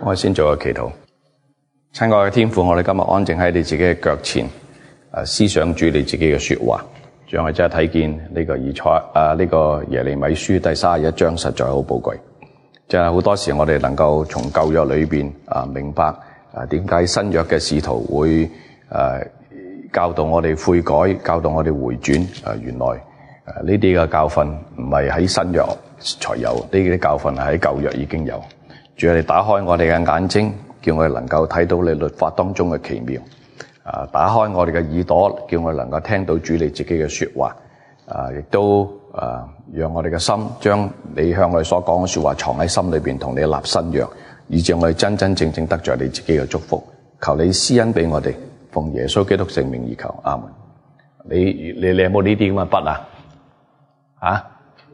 我先做個祈禱。親愛嘅天父，我哋今日安靜喺你自己嘅腳前，思想住你自己嘅說話。讓我真係睇見呢個呢個耶利米書第31章實在好寶貴。就係好多時我哋能夠從舊約裏邊明白點解新約嘅使徒會教導我哋悔改，教導我哋回轉。原來呢啲嘅教訓唔係喺新約才有，呢啲教訓係喺舊約已經有。主啊，你打開我哋嘅眼睛，叫我哋能夠睇到你律法當中嘅奇妙。打開我哋嘅耳朵，叫我哋能夠聽到主你自己嘅說話。亦都讓我哋嘅心將你向我哋所講嘅說話藏喺心裏邊，同你立新約，以致我哋真真正正得着你自己嘅祝福。求你施恩俾我哋，奉耶穌基督聖名而求，阿門。你有冇呢啲咁嘅筆啊？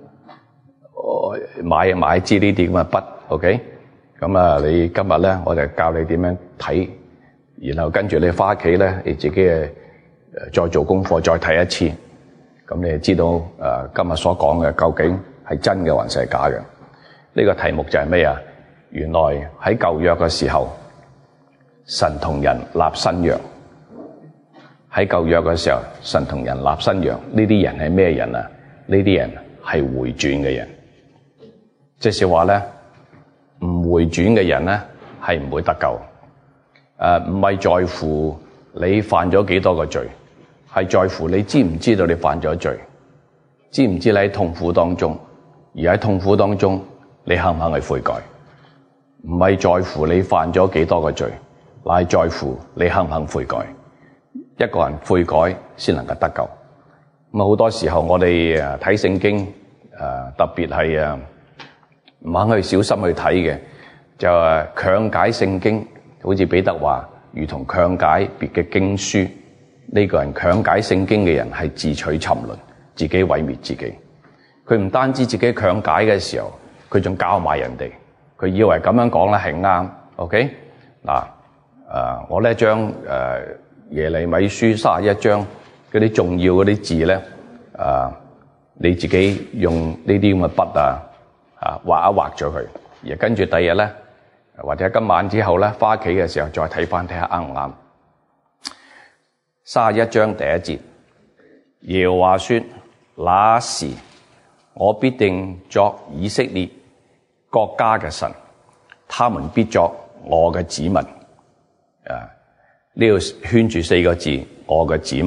買支呢啲咁嘅筆 ，OK？ 咁你今日咧，我就教你點樣睇，然後跟住你翻屋企咧，你自己再做功課，再睇一次，咁你就知道今日所講嘅究竟係真嘅還是係假嘅。呢個題目就係咩啊？原來喺舊約嘅時候，神同人立新約。喺舊約嘅時候，神同人立新約。呢啲人係咩人啊？呢啲人係回轉嘅人。即是話咧，唔回轉嘅人咧係唔會得救。唔係在乎你犯咗幾多個罪，係在乎你知唔知道你犯咗罪，知唔知你喺痛苦當中，而喺痛苦當中你肯唔肯去悔改？唔係在乎你犯咗幾多個罪，乃係在乎你肯唔肯悔改。一個人悔改先能夠得救。咁好多時候我哋睇聖經，特別係唔肯去小心去睇嘅，就強解聖經，好似彼得話，如同強解別嘅經書。呢個人強解聖經嘅人係自取沉淪，自己毀滅自己。佢唔單止自己強解嘅時候，佢仲教埋人哋。佢以為咁樣講咧係啱。OK 嗱，我呢將耶利米書31章嗰啲重要嗰啲字咧，你自己用呢啲咁嘅筆畫一畫咗佢，而跟住第二日咧，或者今晚之後咧，返屋企嘅時候再睇翻睇下啱唔啱。31章第1節，耶和華說：那時我必定作以色列國家嘅神，他們必作我嘅子民。呢度圈住4個字，我嘅子民。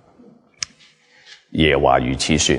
耶和華如此說。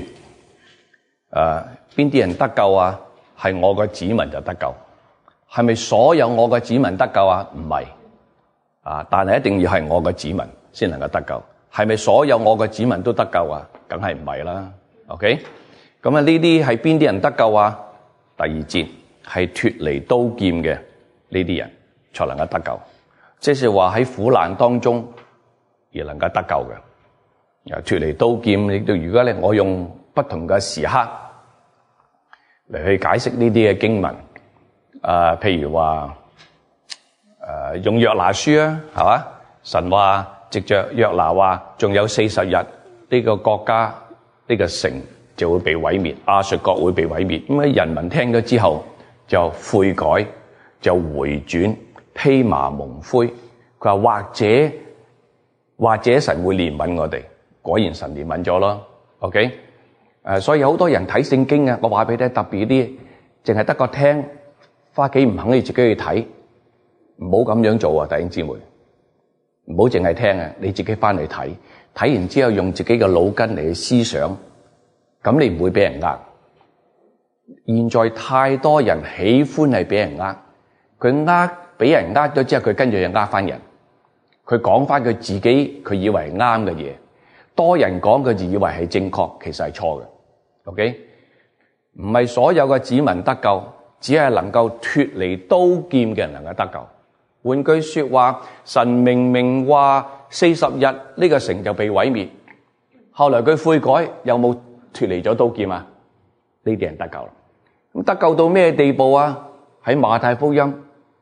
邊啲人得救啊？係我嘅子民就得救。係咪所有我嘅子民得救啊？唔係。但係一定要係我嘅子民先能夠得救。係咪所有我嘅子民都得救啊？梗係唔係啦。OK？咁呢啲係邊啲人得救啊？第2節係脫離刀劍嘅呢啲人才能夠得救。即是話喺苦難當中而能夠得救嘅。脫離刀劍，如果我用不同嘅時刻嚟去解釋呢啲嘅經文，譬如話用約拿書啊，係嘛？神話藉着約拿話，仲有40日呢個國家呢個城就會被毀滅，亞述國會被毀滅。咁人民聽咗之後就悔改，就回轉，披麻蒙灰。佢話或者神會憐憫我哋，果然神憐憫咗咯。OK？所以好多人睇聖經啊，我話俾你聽，特別啲淨係得個聽，返屋企唔肯你自己去睇，唔好咁樣做啊，弟兄姊妹，唔好淨係聽啊，你自己返嚟睇，睇完之後用自己嘅腦筋嚟去思想，咁你唔會俾人呃。現在太多人喜歡係俾人呃，佢俾人呃咗之後，佢跟住又呃返人，佢講返佢自己佢以為啱嘅嘢，多人講佢就以為係正確，其實係錯嘅。OK？ 唔係所有嘅子民得救，只係能夠脫離刀劍嘅人能夠得救。換句說話，神明明話40日呢個城就被毀滅，後來佢悔改，有冇脫離咗刀劍啊？呢啲人得救啦。咁得救到咩地步啊？喺馬太福音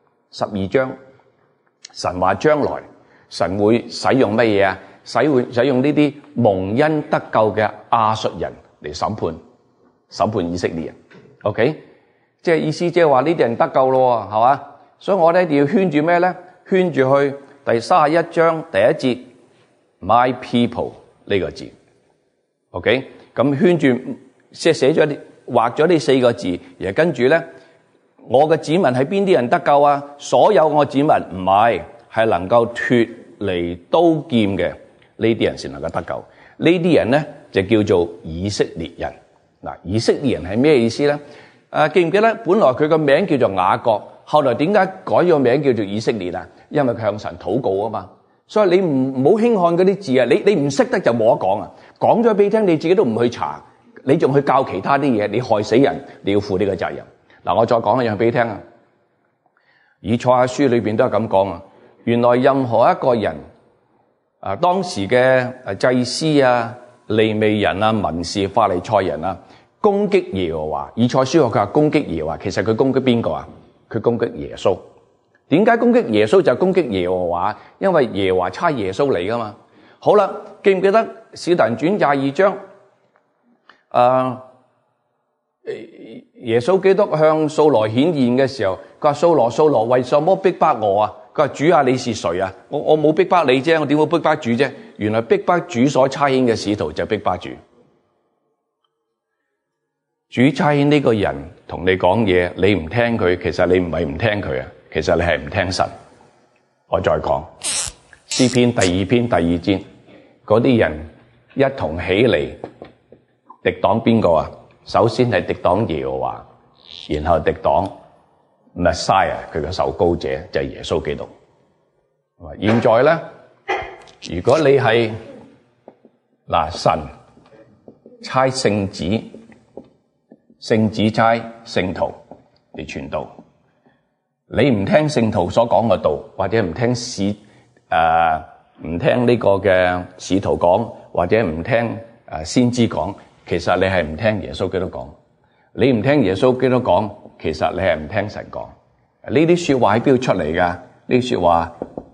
12章，神話將來神會使用乜嘢啊？使用呢啲蒙恩得救嘅亞述人嚟審判以色列人。OK？ 即係意思即係話呢啲人得救咯，係嘛？ 所以我哋一定要圈住咩咧？圈住去第31章第1節 My people 呢個字 ，OK？ 咁圈住即係寫咗畫咗呢4個字，然後跟住咧，我嘅子民係邊啲人得救啊？所有我子民唔係，係能夠脫離刀劍嘅呢啲人先能夠得救。呢啲人咧就叫做以色列人。嗱，以色列人係咩意思咧？記唔記得本來佢個名叫做雅各，後來點解改咗名叫做以色列啊？因為佢向神禱告啊嘛。所以你唔好輕看嗰啲字啊！你唔識得就冇得講啊！講咗俾你聽，你自己都唔去查，你仲去教其他啲嘢，你害死人，你要負呢個責任。嗱，我再講一樣俾你聽啊！以賽亞書裏邊都係咁講啊！原來任何一個人當時嘅祭司啊、利未人啊、文士、法利賽人啊，攻擊耶和華。以賽亞書佢話攻擊耶和華，其實佢攻擊邊個啊？佢攻擊耶穌。點解攻擊耶穌就攻擊耶和華？因為耶和華差耶穌嚟噶嘛。好啦，記唔記得使徒行傳22章？耶穌基督向掃羅顯現嘅時候，佢話掃羅掃羅為什麼逼迫我啊？佢話主啊，你是誰啊？我冇逼迫你啫，我點會逼迫主啫？原來逼迫主所差遣嘅使徒就逼迫主。主差遣呢個人同你講嘢，你唔聽佢，其實你唔係唔聽佢啊，其實你係唔聽神。我再講詩篇第2篇第2節，嗰啲人一同起嚟敵擋邊個啊？首先係敵擋耶和華，然後敵擋 Messiah 佢嘅受膏者就係耶穌基督。現在咧，如果你係神差聖子，聖子差聖徒嚟傳道，你唔聽聖徒所講嘅道，或者唔聽唔聽呢個嘅使徒講，或者唔聽先知講，其實你係唔聽耶穌基督講。你唔聽耶穌基督講，其實你係唔聽神講。呢啲說話喺邊度出嚟噶？呢啲說話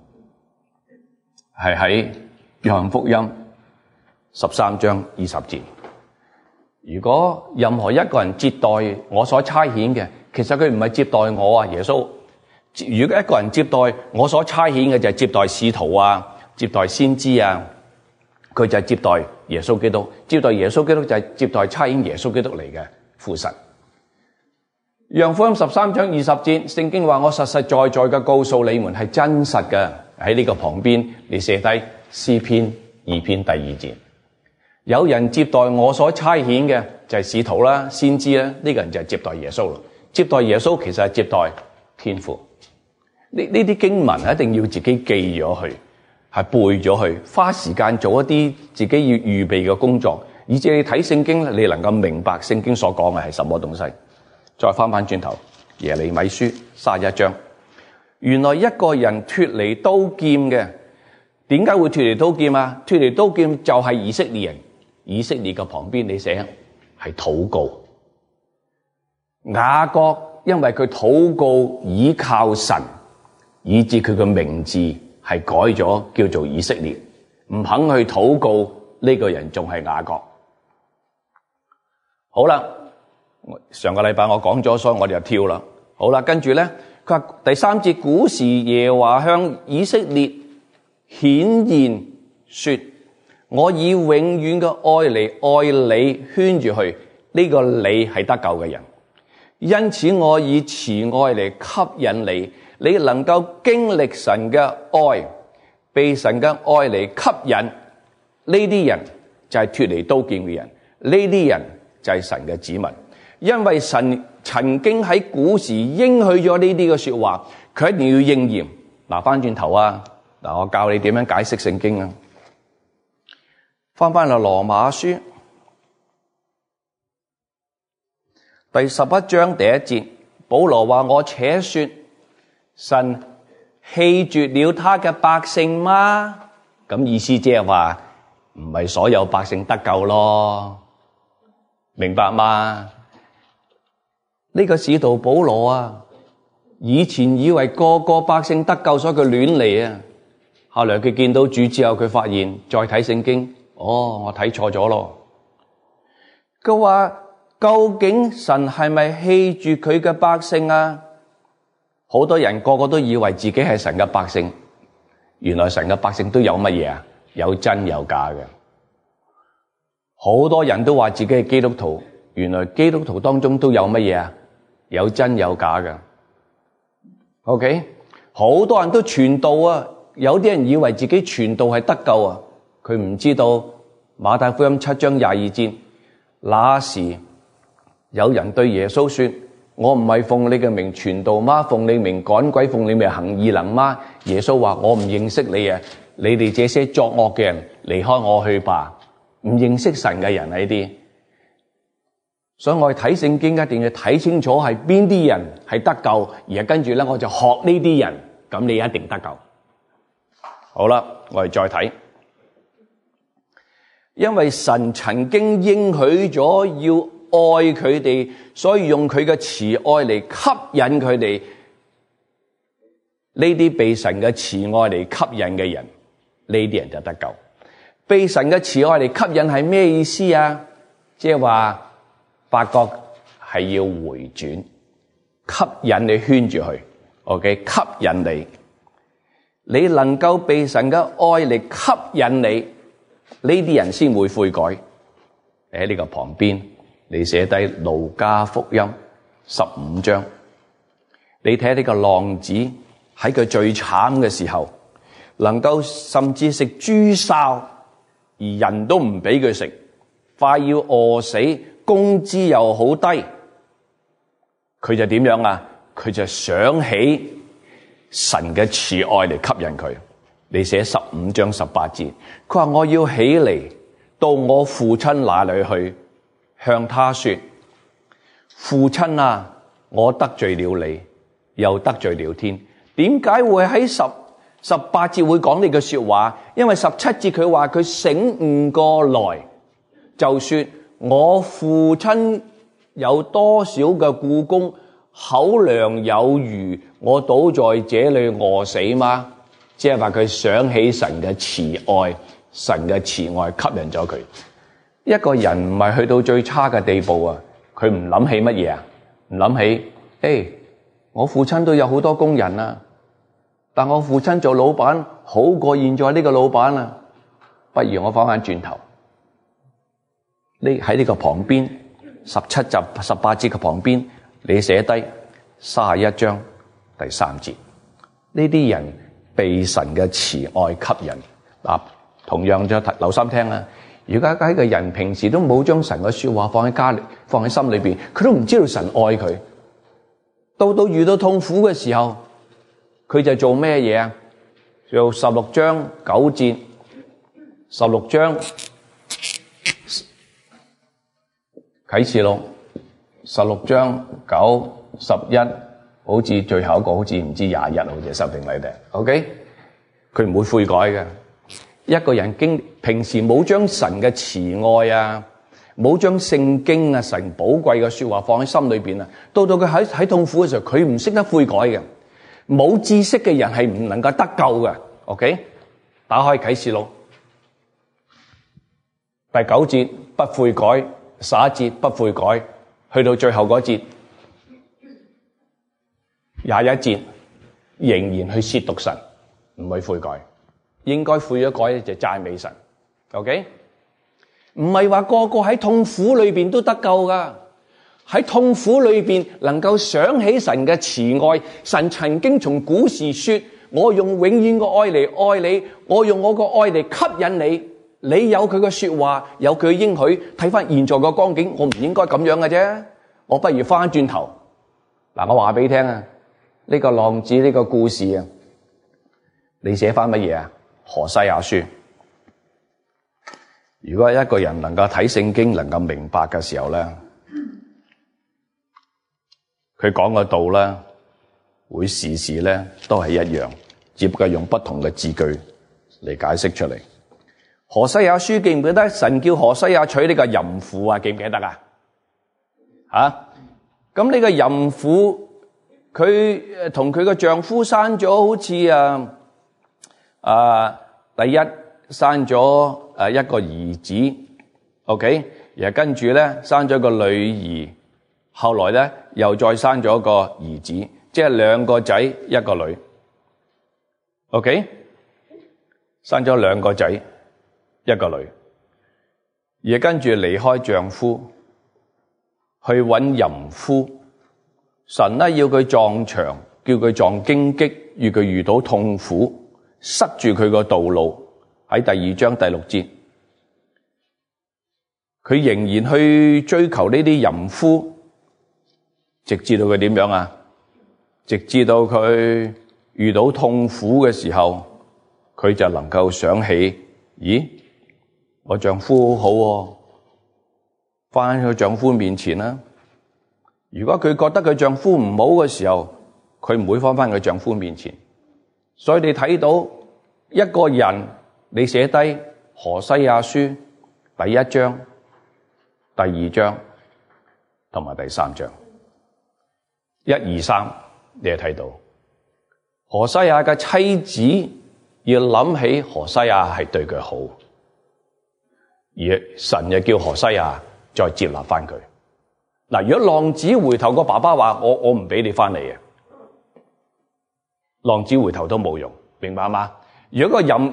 係喺約翰福音13章20節。如果任何一個人接待我所差遣嘅，其實佢唔係接待我啊，耶穌。如果一個人接待我所差遣嘅，就係接待使徒啊，接待先知啊，佢就係接待耶穌基督。接待耶穌基督就係接待差遣耶穌基督嚟嘅父神。約翰福音13章20節，聖經話我實實在在嘅告訴你們係真實嘅。喺呢個旁邊你寫低詩篇2篇第2節，有人接待我所差遣嘅就係使徒啦、先知啦，呢個人就係接待耶穌啦。接待耶穌其實係接待天父。呢啲經文一定要自己記咗去，係背咗去，花時間做一啲自己要預備嘅工作，以至你睇聖經你能夠明白聖經所講嘅係什麼東西。再翻轉頭，耶利米書31章，原來一個人脫離刀劍嘅，點解會脫離刀劍啊？脫離刀劍就係以色列人。以色列嘅旁邊你寫係禱告。雅各因為佢禱告倚靠神，以致佢嘅名字係改咗叫做以色列。唔肯去禱告呢個人仲係雅各。好啦，上個禮拜我講咗，所以我哋就跳啦。好啦，跟住咧，佢話第3節，古時耶和華向以色列顯現說，我以永遠嘅愛嚟愛你，圈住去，呢個你係得救嘅人。因此我以慈愛嚟吸引你，你能夠經歷神嘅愛，被神嘅愛嚟吸引。呢啲人就係脫離刀劍嘅人，呢啲人就係神嘅子民。因為神曾經喺古時應許咗呢啲嘅說話，佢一定要應驗。嗱，翻轉頭啊，嗱，我教你點樣解釋聖經啊。翻嚟羅馬書第11章第1節，保羅話：我且說，神棄絕了他嘅百姓嗎？咁意思即係話唔係所有百姓得救咯，明白嗎？呢個使徒保羅啊，以前以為個個百姓得救，所以佢亂嚟啊。後來佢見到主之後，佢發現再睇聖經，我睇錯咗咯。佢話究竟神係咪棄絕佢嘅百姓啊？ 好多人個個都以為自己係神嘅百姓，原來神嘅百姓都有乜嘢啊？有真有假嘅。好多人都話自己係基督徒，原來基督徒當中都有乜嘢啊？有真有假嘅。OK， 好多人都傳道啊，有啲人以為自己傳道係得救啊，佢唔知道馬太福音7章22節，那時有人對耶穌說：我唔係奉你嘅名傳道嗎？奉你名趕鬼，奉你名行異能嗎？耶穌話：我唔認識你啊！你哋這些作惡嘅人，離開我去吧！唔認識神嘅人啊，呢啲。所以我哋睇聖經一定要睇清楚係邊啲人係得救，而係跟住咧我就學呢啲人，咁你一定得救。好啦，我哋再睇，因為神曾經應許咗要愛佢哋，所以用佢嘅慈愛嚟吸引佢哋。呢啲被神嘅慈愛嚟吸引嘅人，呢啲人就得救。被神嘅慈愛嚟吸引係咩意思啊？即係話發覺係要回轉，吸引你圈住佢 ，OK， 吸引你，你能夠被神嘅愛嚟吸引你，呢啲人先會悔改。喺呢個旁邊，你寫低路加福音15章，你睇呢個浪子喺佢最慘嘅時候，能夠甚至食豬潲，而人都唔俾佢食，快要餓死，工資又好低，佢就點樣啊？佢就想起神嘅慈愛嚟吸引佢。你寫15章18節，佢話我要起嚟到我父親那裡去，向他說：父親啊，我得罪了你，又得罪了天。點解會喺18節會講呢句說話？因為17節佢話佢醒悟過來，就說我父親有多少嘅雇工，口糧有餘，我倒在這裏餓死嗎？即係話佢想起神嘅慈愛，神嘅慈愛吸引咗佢。一個人唔係去到最差嘅地步啊，佢唔諗起乜嘢啊？唔諗起，我父親都有好多工人啊，但我父親做老闆好過現在呢個老闆啊，不如我翻轉頭。你喺呢個旁邊17集18節嘅旁邊，你寫低31章第3節，呢啲人被神嘅慈愛吸引。同樣就留心聽啊！如果一個人平時都冇將神嘅說話放喺心裏邊，佢都唔知道神愛佢。到遇到痛苦嘅時候，佢就做咩嘢啊？做16章9節，16章啟示錄16章9、11，好似最後一個好似唔知21，好似10定嚟嘅。OK， 佢唔會悔改嘅。一個人平時冇將神嘅慈愛啊，冇將聖經啊，神寶貴嘅說話放喺心裏邊啊，到佢喺痛苦嘅時候，佢唔識得悔改嘅。冇知識嘅人係唔能夠得救嘅。OK， 打開啟示錄第9節不悔改，11節不悔改，去到最後嗰節21節仍然去褻瀆神，唔去悔改。應該悔咗改就讚美神。OK， 唔係話個個喺痛苦裏邊都得救噶。喺痛苦裏邊能夠想起神嘅慈愛，神曾經從古時說：我用永遠嘅愛嚟愛你，我用我個愛嚟吸引你。你有佢嘅說話，有佢嘅應許。睇翻現在嘅光景，我唔應該咁樣嘅啫。我不如翻轉頭。嗱，我話俾你聽啊，呢個浪子呢個故事啊，你寫翻乜嘢啊？何西阿書。如果一個人能夠睇聖經，能夠明白嘅時候咧，佢講嘅道咧，會時時咧都係一樣，只不過用不同嘅字句嚟解釋出嚟。何西阿書記唔記得神叫何西阿娶呢個淫婦啊？記唔記得啊？咁呢個淫婦佢同佢嘅丈夫生咗好似第一生咗一個兒子 ，OK， 然後跟住咧生咗個女兒，後來咧又再生咗個兒子， 即係2個仔1個女。OK， 生咗2個仔1個女，而跟住離開丈夫去揾淫夫。神呢要佢撞牆，叫佢撞荊棘，要佢遇到痛苦，塞住佢個道路。喺第2章第6節，佢仍然去追求呢啲淫夫，直至到佢點樣啊？直至到佢遇到痛苦嘅時候，佢就能夠想起，咦，我丈夫好喎，返去丈夫面前啦。如果佢覺得佢丈夫唔好嘅時候，佢唔會返佢丈夫面前。所以你睇到一個人，你寫低何西阿書第1章、第2章同埋第3章，1、2、3，你就睇到何西阿嘅妻子要諗起何西阿係對佢好，而神又叫何西阿再接納返佢。嗱，如果浪子回頭個爸爸話我唔俾你返嚟嘅，浪子回頭都冇用，明白嗎？如果個淫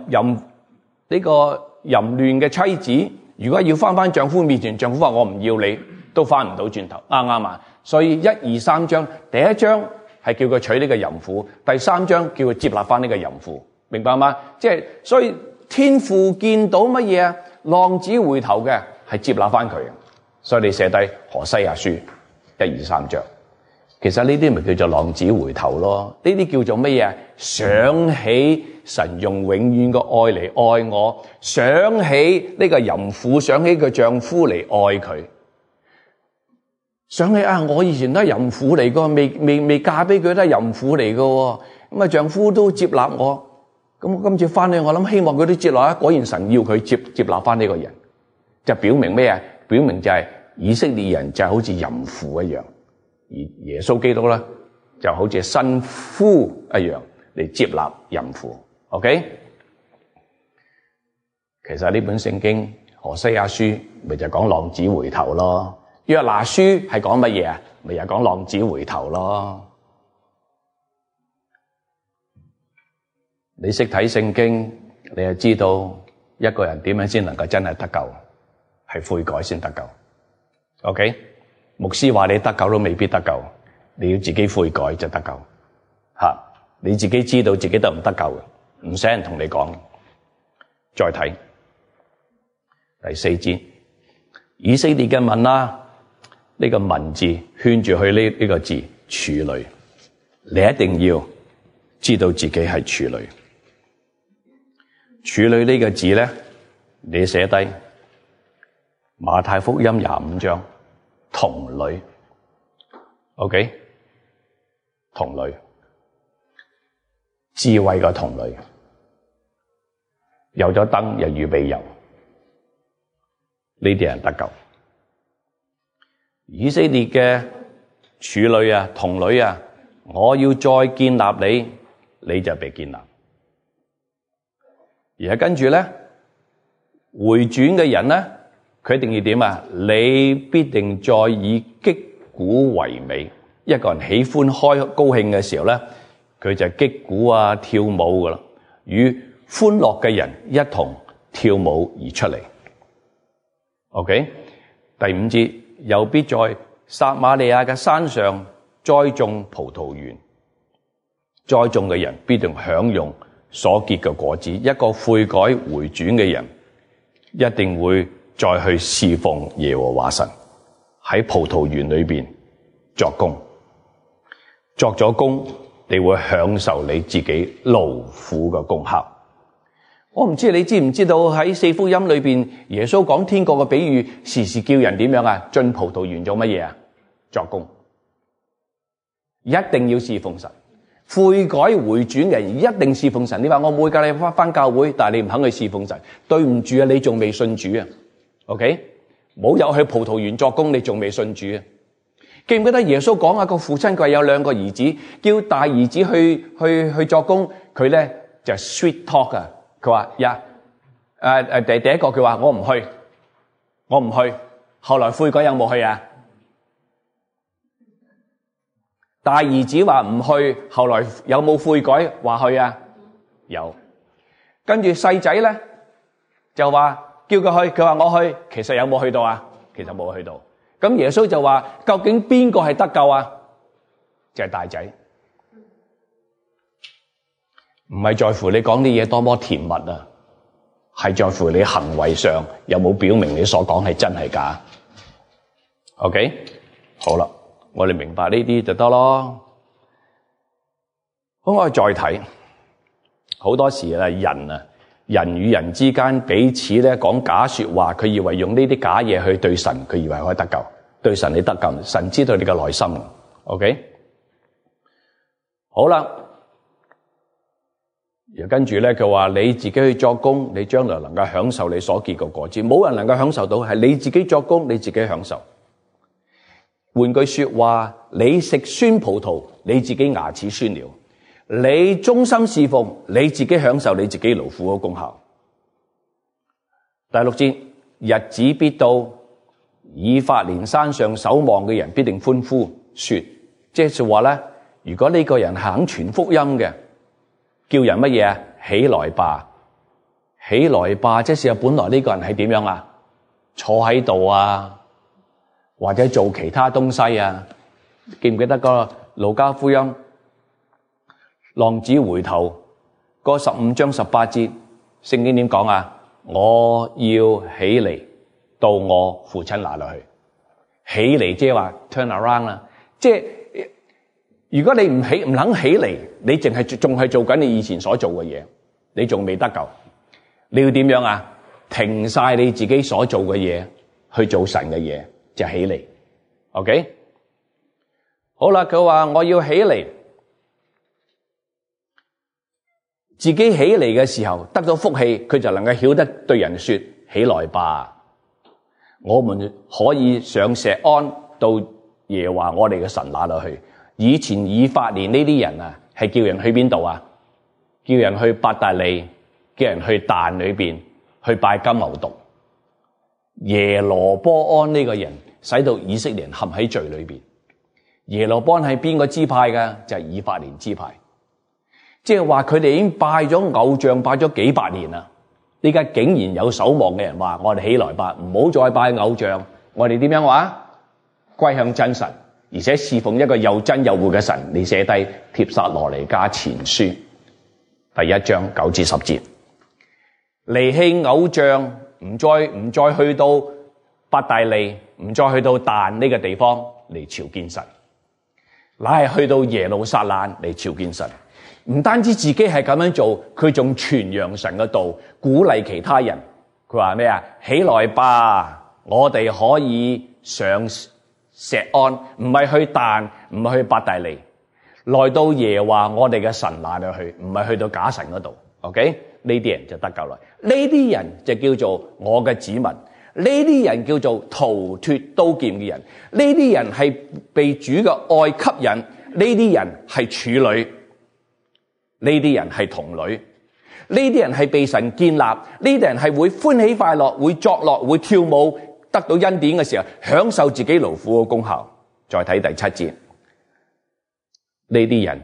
亂嘅妻子，如果要返丈夫面前，丈夫話我唔要你，都返唔到轉頭，啱唔啱啊？所以1、2、3章，第1章係叫佢娶呢個淫婦，第3章叫佢接納返呢個淫婦，明白嗎？即係所以天父見到乜嘢啊？浪子回頭嘅係接納返佢，所以你寫低何西阿書1、2、3章。其實呢啲咪叫做浪子回頭咯？呢啲叫做乜嘢？想起神用永遠嘅愛嚟愛我，想起呢個淫婦，想起佢丈夫嚟愛佢，想起啊，我以前都係淫婦嚟噶，未嫁俾佢都係淫婦嚟噶，咁啊丈夫都接納我，咁我今次翻去我諗希望佢都接納，果然神要佢接納翻呢個人，就表明咩啊？表明就係以色列人就好似淫婦一樣。而耶穌基督咧就好似新夫一樣嚟接納淫婦 ，OK？ 其實呢本聖經何西阿書咪就講浪子回頭咯，約拿書係講乜嘢啊？咪又講浪子回頭咯。你識睇聖經，你就知道一個人點樣先能夠真係得救，係悔改先得救 ，OK？牧師話你得救都未必得救，你要自己悔改就得救。你自己知道自己得唔得救嘅，唔使人同你講。再睇第4節，以色列嘅民啦，呢個民字圈住去呢個字處女，你一定要知道自己係處女。處女呢個字咧，你寫低馬太福音25章。童女 ，OK， 童女，智慧嘅童女，有咗燈又預備油，呢啲人得救。以色列嘅處女啊、童女啊，我要再建立你，你就被建立。而係跟住咧，回轉嘅人咧。佢一定要點啊？你必定再以擊鼓為美。一個人喜歡開高興嘅時候咧，佢就擊鼓啊跳舞噶啦，與歡樂嘅人一同跳舞而出嚟。OK， 第5節，又必在撒瑪利亞嘅山上栽種葡萄園，栽種嘅人必定享用所結嘅果子。一個悔改回轉嘅人，一定會再去侍奉耶和華神，喺葡萄園裏邊作工，作咗工，你會享受你自己勞苦嘅功效。我唔知你知唔知道喺4福音裏邊，耶穌講天國嘅比喻，時時叫人點樣啊？進葡萄園做乜嘢啊？作工，一定要侍奉神。悔改回轉嘅人一定侍奉神。你話我每個禮拜翻教會，但係你唔肯去侍奉神，對唔住啊，你仲未信主啊。OK， 冇有去葡萄園作工，你仲未信主啊？記唔記得耶穌講啊？個父親佢有2個兒子，叫大兒子去作工，佢咧就 sweet talk 啊。佢話第一個佢話我唔去，後來悔改有冇去啊？ 大兒子話唔去，後來有冇悔改話去啊？有。跟住細仔咧就話叫佢去，佢話我去，其實有冇去到啊？其實冇去到。咁耶穌就話究竟邊個係得救啊？就係大仔。唔係在乎你講啲嘢多麼甜蜜啊，係在乎你行為上有冇表明你所講係真係假。OK， 好啦，我哋明白呢啲就得咯。咁我哋再睇，好多時啊，人與人之間彼此咧講假說話，佢以為用呢啲假嘢去對神，佢以為可以得救，對神你得救，神知道你嘅內心。OK， 好啦，然後跟住咧佢話你自己去作工，你將來能夠享受你所結嘅果子，冇人能夠享受到，係你自己作工，你自己享受。換句說話，你食酸葡萄，你自己牙齒酸了；你忠心侍奉，你自己享受你自己勞苦嘅功效。第六節，日子必到，以法蓮山上守望嘅人必定歡呼，說，即係話咧，如果呢個人係肯傳福音嘅，叫人乜嘢啊？起來吧，起來吧，即係本來呢個人係點樣啊？坐喺度啊，或者做其他東西啊？記唔記得個路加福音浪子回頭嗰15章18節，聖經點講啊？我要起嚟到我父親那裏去。起嚟即係話 turn around 啦，即係如果你唔肯起嚟，你淨係仲係做緊你以前所做嘅嘢，你仲未得救。你要點樣啊？停晒你自己所做嘅嘢，去做神嘅嘢，就起嚟。OK， 好啦，佢話我要起嚟，自己起嚟嘅時候得到福氣，佢就能夠曉得對人說起來吧。我們可以上錫安到耶和華我哋嘅神那裏去。以前以法蓮呢啲人啊，係叫人去邊度啊？叫人去伯特利，叫人去但裏邊去拜金牛犢。耶羅波安呢個人使到以色列人陷喺罪裏邊。耶羅波安係邊個支派㗎？就係以法蓮支派。即係話佢哋已經拜咗偶像拜咗幾百年啦，呢家竟然有守望嘅人話我哋起來吧，唔好再拜偶像，我哋點樣話？歸向真神，而且侍奉一個又真又活嘅神。你寫低帖撒羅尼迦前書第1章9至10節，離棄偶像，唔再去到伯特利，唔再去到但呢個地方嚟朝見神，乃係去到耶路撒冷嚟朝見神。唔單止自己係咁樣做，佢仲傳揚神嘅道，鼓勵其他人。佢話咩啊？起來吧，我哋可以上錫安，唔係去但，唔係去伯特利，來到耶和華我哋嘅神那裏去，唔係去到假神嗰度。OK， 呢啲人就得救啦。呢啲人就叫做我嘅子民，呢啲人叫做逃脫刀劍嘅人，呢啲人係被主嘅愛吸引，呢啲人係處女。呢啲人係童女，呢啲人係被神建立，呢啲人係會歡喜快樂，會作樂，會跳舞，得到恩典嘅時候，享受自己勞苦嘅功效。再睇第7節，呢啲人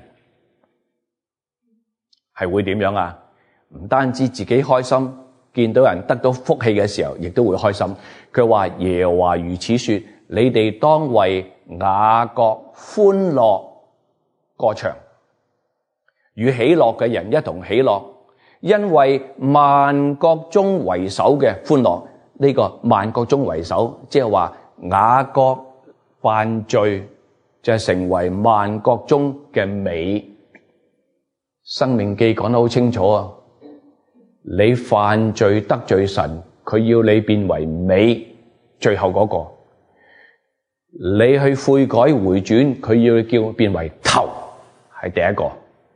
係會點樣啊？唔單止自己開心，見到人得到福氣嘅時候，亦都會開心。佢話耶和華如此說：你哋當為雅各歡樂歌唱。與喜樂嘅人一同喜樂，因為萬國中為首嘅歡樂。呢個萬國中為首，即係話雅各犯罪就成為萬國中嘅美。申命記講得好清楚啊！你犯罪得罪神，佢要你變為美，最後嗰個。你去悔改回轉，佢要你叫變為頭，係第一個。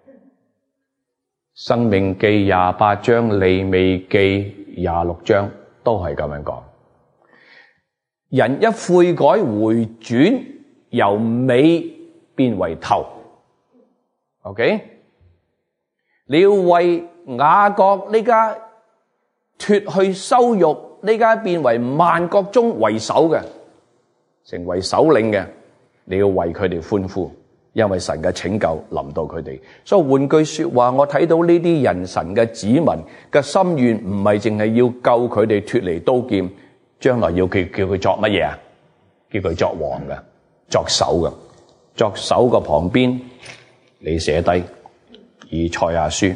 申命記28章，利未記26章都係咁樣講。人一悔改回轉，由尾變為頭。OK， 你要為雅各呢家脫去羞辱，呢家變為萬國中為首嘅，成為首領嘅，你要為佢哋歡呼。 因為神嘅拯救臨到佢哋。所以換句說話，我睇到呢啲人神嘅子民嘅心願唔係淨係要救佢哋脫離刀劍，將來要叫佢作乜嘢啊？叫佢作王嘅，作首嘅。作首嘅旁邊你寫低以賽亞書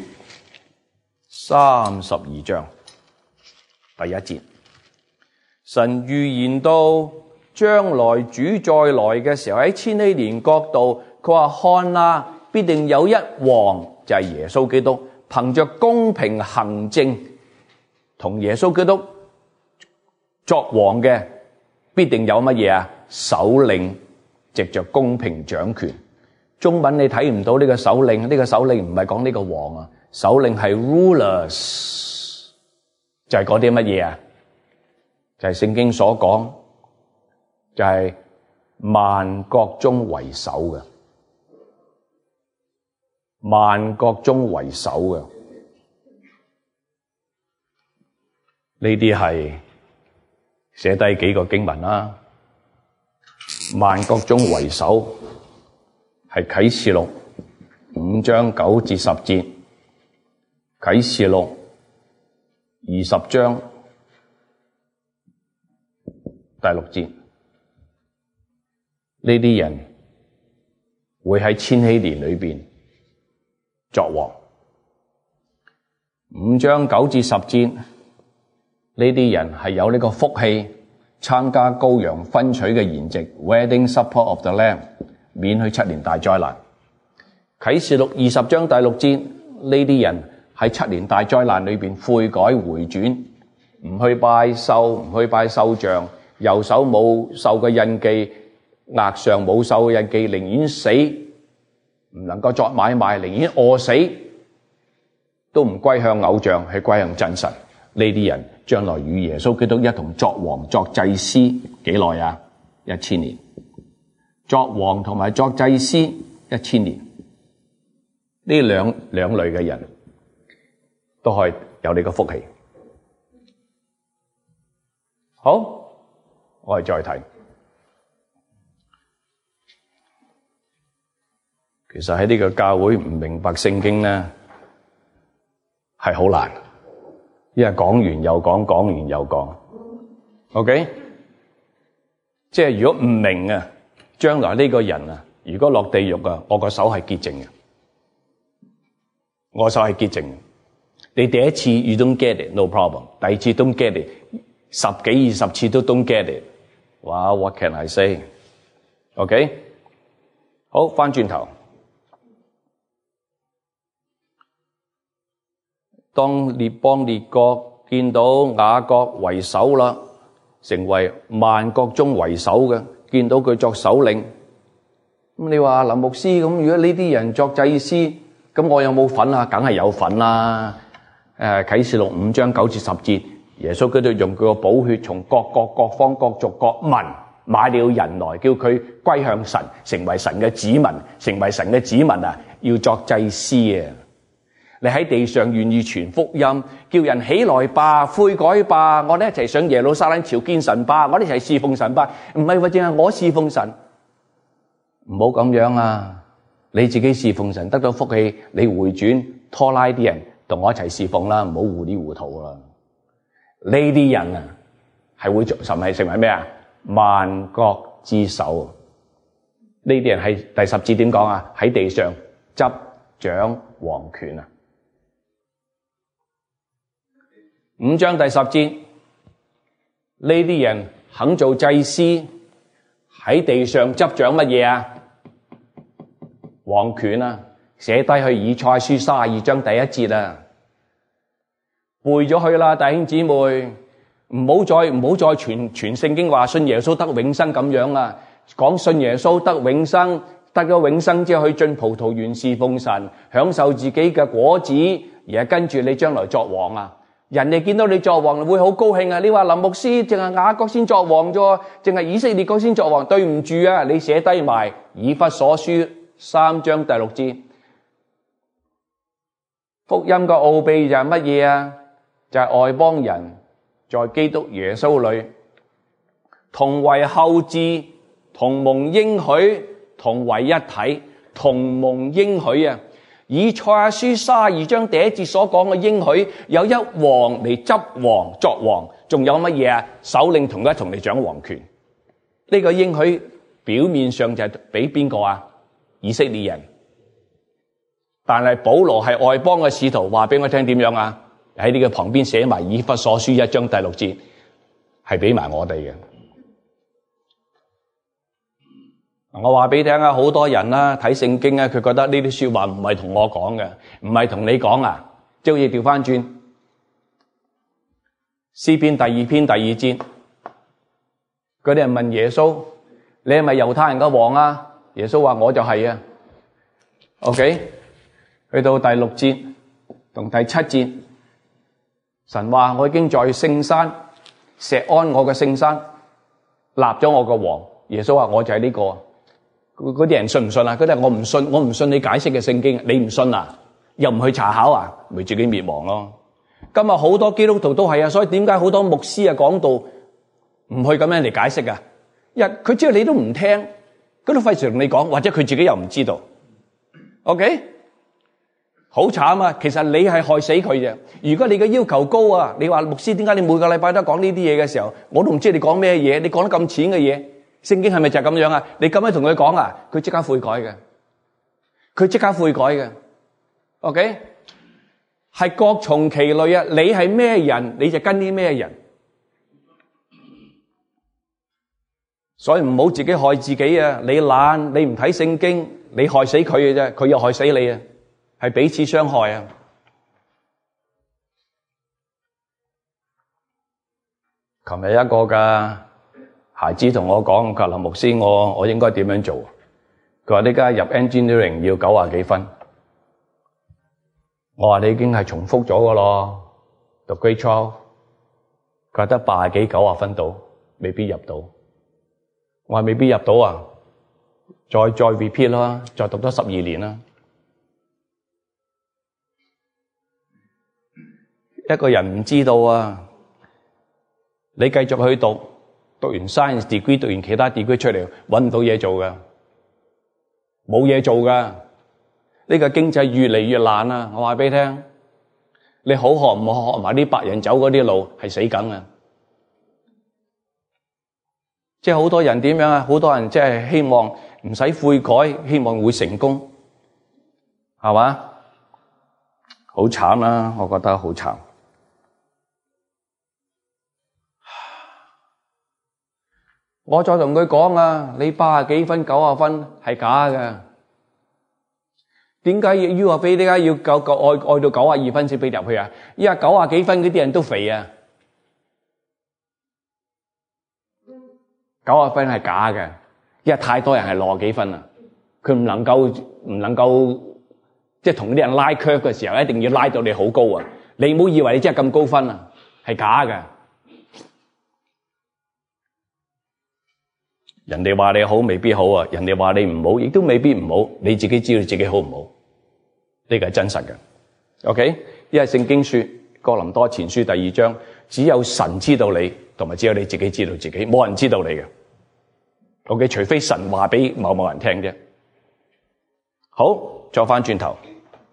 32章第1節，神預言到將來主再來嘅時候，喺千禧年國度，佢話看啊，必定有一王，就係耶穌基督，憑着公平行政同耶穌基督作王嘅，必定有乜嘢啊？首領藉着公平掌權。中文你睇唔到呢個首領，呢個首領唔係講呢個王啊，首領係 rulers， 就係嗰啲乜嘢啊？就係聖經所講，就係萬國中為首嘅，萬國中為首嘅。呢啲係寫低幾個經文啦。萬國中為首係啟示錄5章9至10節，啟示錄20章第6節。呢啲人會喺千禧年裏邊作王。5章9至10節，呢啲人係有呢個福氣，參加羔羊婚娶嘅筵席 Wedding Supper of the Lamb， 免去7年大災難。啟示錄20章第6節，呢啲人喺7年大災難裏邊悔改回轉，唔去拜獸，唔去拜獸像，右手冇獸嘅印記，額上冇獸嘅印記，寧願死，唔能夠作買賣，寧願餓死，都唔歸向偶像，去歸向真神。呢啲人將來與耶穌基督一同作王作祭司，幾耐啊？1000年。作王同埋作祭司1000年。呢兩類嘅人都可以有呢個福氣。好，我哋再睇。其實喺呢個教會唔明白聖經咧，係好難。因為講完又講，講完又講 ，OK？ 即係如果唔明啊，將來呢個人啊，如果落地獄啊，我個手係潔淨嘅，我手係潔淨嘅。你第一次 you don't get it，no problem。第二次 don't get it， 10幾20次都 don't get it。哇 ，what can I say？OK？ 好，翻轉頭。當列邦列國見到雅各為首啦，成為萬國中為首嘅，見到佢作首領，咁你話林牧師咁，如果呢啲人作祭司，咁我有冇份啊？梗係有份啦。啟示錄5章9至10節，耶穌基督用佢個寶血從各國各方各族各民買了人來，叫佢歸向神，成為神嘅子民，成為神嘅子民啊，要作祭司啊。你喺地上願意傳福音，叫人起來吧，悔改吧，我哋一齊上耶路撒冷朝見神吧，我哋一齊侍奉神吧。唔係話淨係我侍奉神，唔好咁樣啊！你自己侍奉神得到福氣，你回轉拖拉啲人同我一齊侍奉啦，唔好糊裡糊塗啦。呢啲人啊，係會成為咩啊？萬國之首。呢啲人係第10節點講啊？喺地上執掌王權啊！5章第10節，呢啲人肯做祭司，喺地上執掌乜嘢啊？王權啊！寫低去以賽書32章第1節啊，背咗去啦，弟兄姊妹，唔好再傳聖經話信耶穌得永生咁樣啊！講信耶穌得永生，得咗永生之後去進葡萄園侍奉神，享受自己嘅果子，而係跟住你將來作王啊！人哋見到你作王會好高興啊！你話林牧師淨係雅各先作王啫，淨係以色列國先作王，對唔住啊！你寫低埋以弗所書3章第6節，福音嘅奧秘就係乜嘢啊？就係外邦人在基督耶穌裏同為後嗣，同蒙應許，同為一體， 同蒙應許啊！以賽亞書32章第1節所講嘅應許，有一王嚟執王作王，仲有乜嘢啊？首領同你掌王權。呢個應許表面上就係俾邊個啊？以色列人。但係保羅係外邦嘅使徒，話俾我聽點樣啊？喺呢個旁邊寫埋以弗所書1章第6節，係俾埋我哋嘅。我話俾你聽啊，好多人啦睇聖經啊，佢覺得呢啲說話唔係同我講嘅，唔係同你講啊，即好似調翻轉詩篇第2篇第2節，嗰啲人問耶穌：你係咪猶太人嘅王啊？耶穌話：我就係啊。OK， 去到第6節同第7節，神話我已經在聖山錫安我嘅聖山立咗我個王。耶穌話：我就係呢個。嗰啲人信唔信啊？嗰啲人我唔信你解釋嘅聖經，你唔信啊？又唔去查考啊？咪自己滅亡咯。今日好多基督徒都係啊，所以點解好多牧師啊講道唔去咁樣嚟解釋啊？佢知道你都唔聽，佢都費事同你講，或者佢自己又唔知道。OK， 好慘啊！其實你係害死佢啫。如果你嘅要求高啊，你話牧師點解你每個禮拜都講呢啲嘢嘅時候，我都唔知你講咩嘢，你講得咁淺嘅嘢。聖經係咪就係咁樣啊？你咁樣同佢講啊，佢即刻悔改嘅，佢即刻悔改嘅。OK， 係各從其類啊！你係咩人，你就跟啲咩人。所以唔好自己害自己啊！你懶，你唔睇聖經，你害死佢嘅啫，佢又害死你啊！係彼此傷害啊！琴日一個噶孩子同我講：佢話林牧師，我應該點樣做？佢話呢家入 engineering 要90幾分。我話你已經係重複咗噶咯，讀 grade 12，佢話得80幾90分到，未必入到。我話未必入到啊，再 repeat 啦，再讀多12年啦。一個人唔知道啊，你繼續去讀完 science degree， 讀完其他 degree 出嚟，搵唔到嘢做噶，冇嘢做噶。呢個經濟越嚟越難啊！我話俾你聽，你好學唔好學埋啲白人走嗰啲路係死梗啊！即係好多人點樣啊？好多人即係希望唔使悔改，希望會成功，係嘛？好慘啦，我覺得好慘。我再同佢講啊，你80幾分90分係假㗎。點解 UofA 點解要愛到92分先俾入去啊？因為90幾分嗰啲人都肥啊，90分係假嘅，因為太多人係60幾分啦，佢唔能夠即係同啲人拉 curve 嘅時候，一定要拉到你好高啊！你唔好以為你真係咁高分啊，係假嘅。人哋話你好未必好啊，人哋話你唔好亦都未必唔好，你自己知道自己好唔好，呢個係真實嘅。OK， 因為聖經說哥林多前書第2章，只有神知道你，同埋只有你自己知道自己，冇人知道你嘅。OK， 除非神話俾某人聽啫。好，再翻轉頭，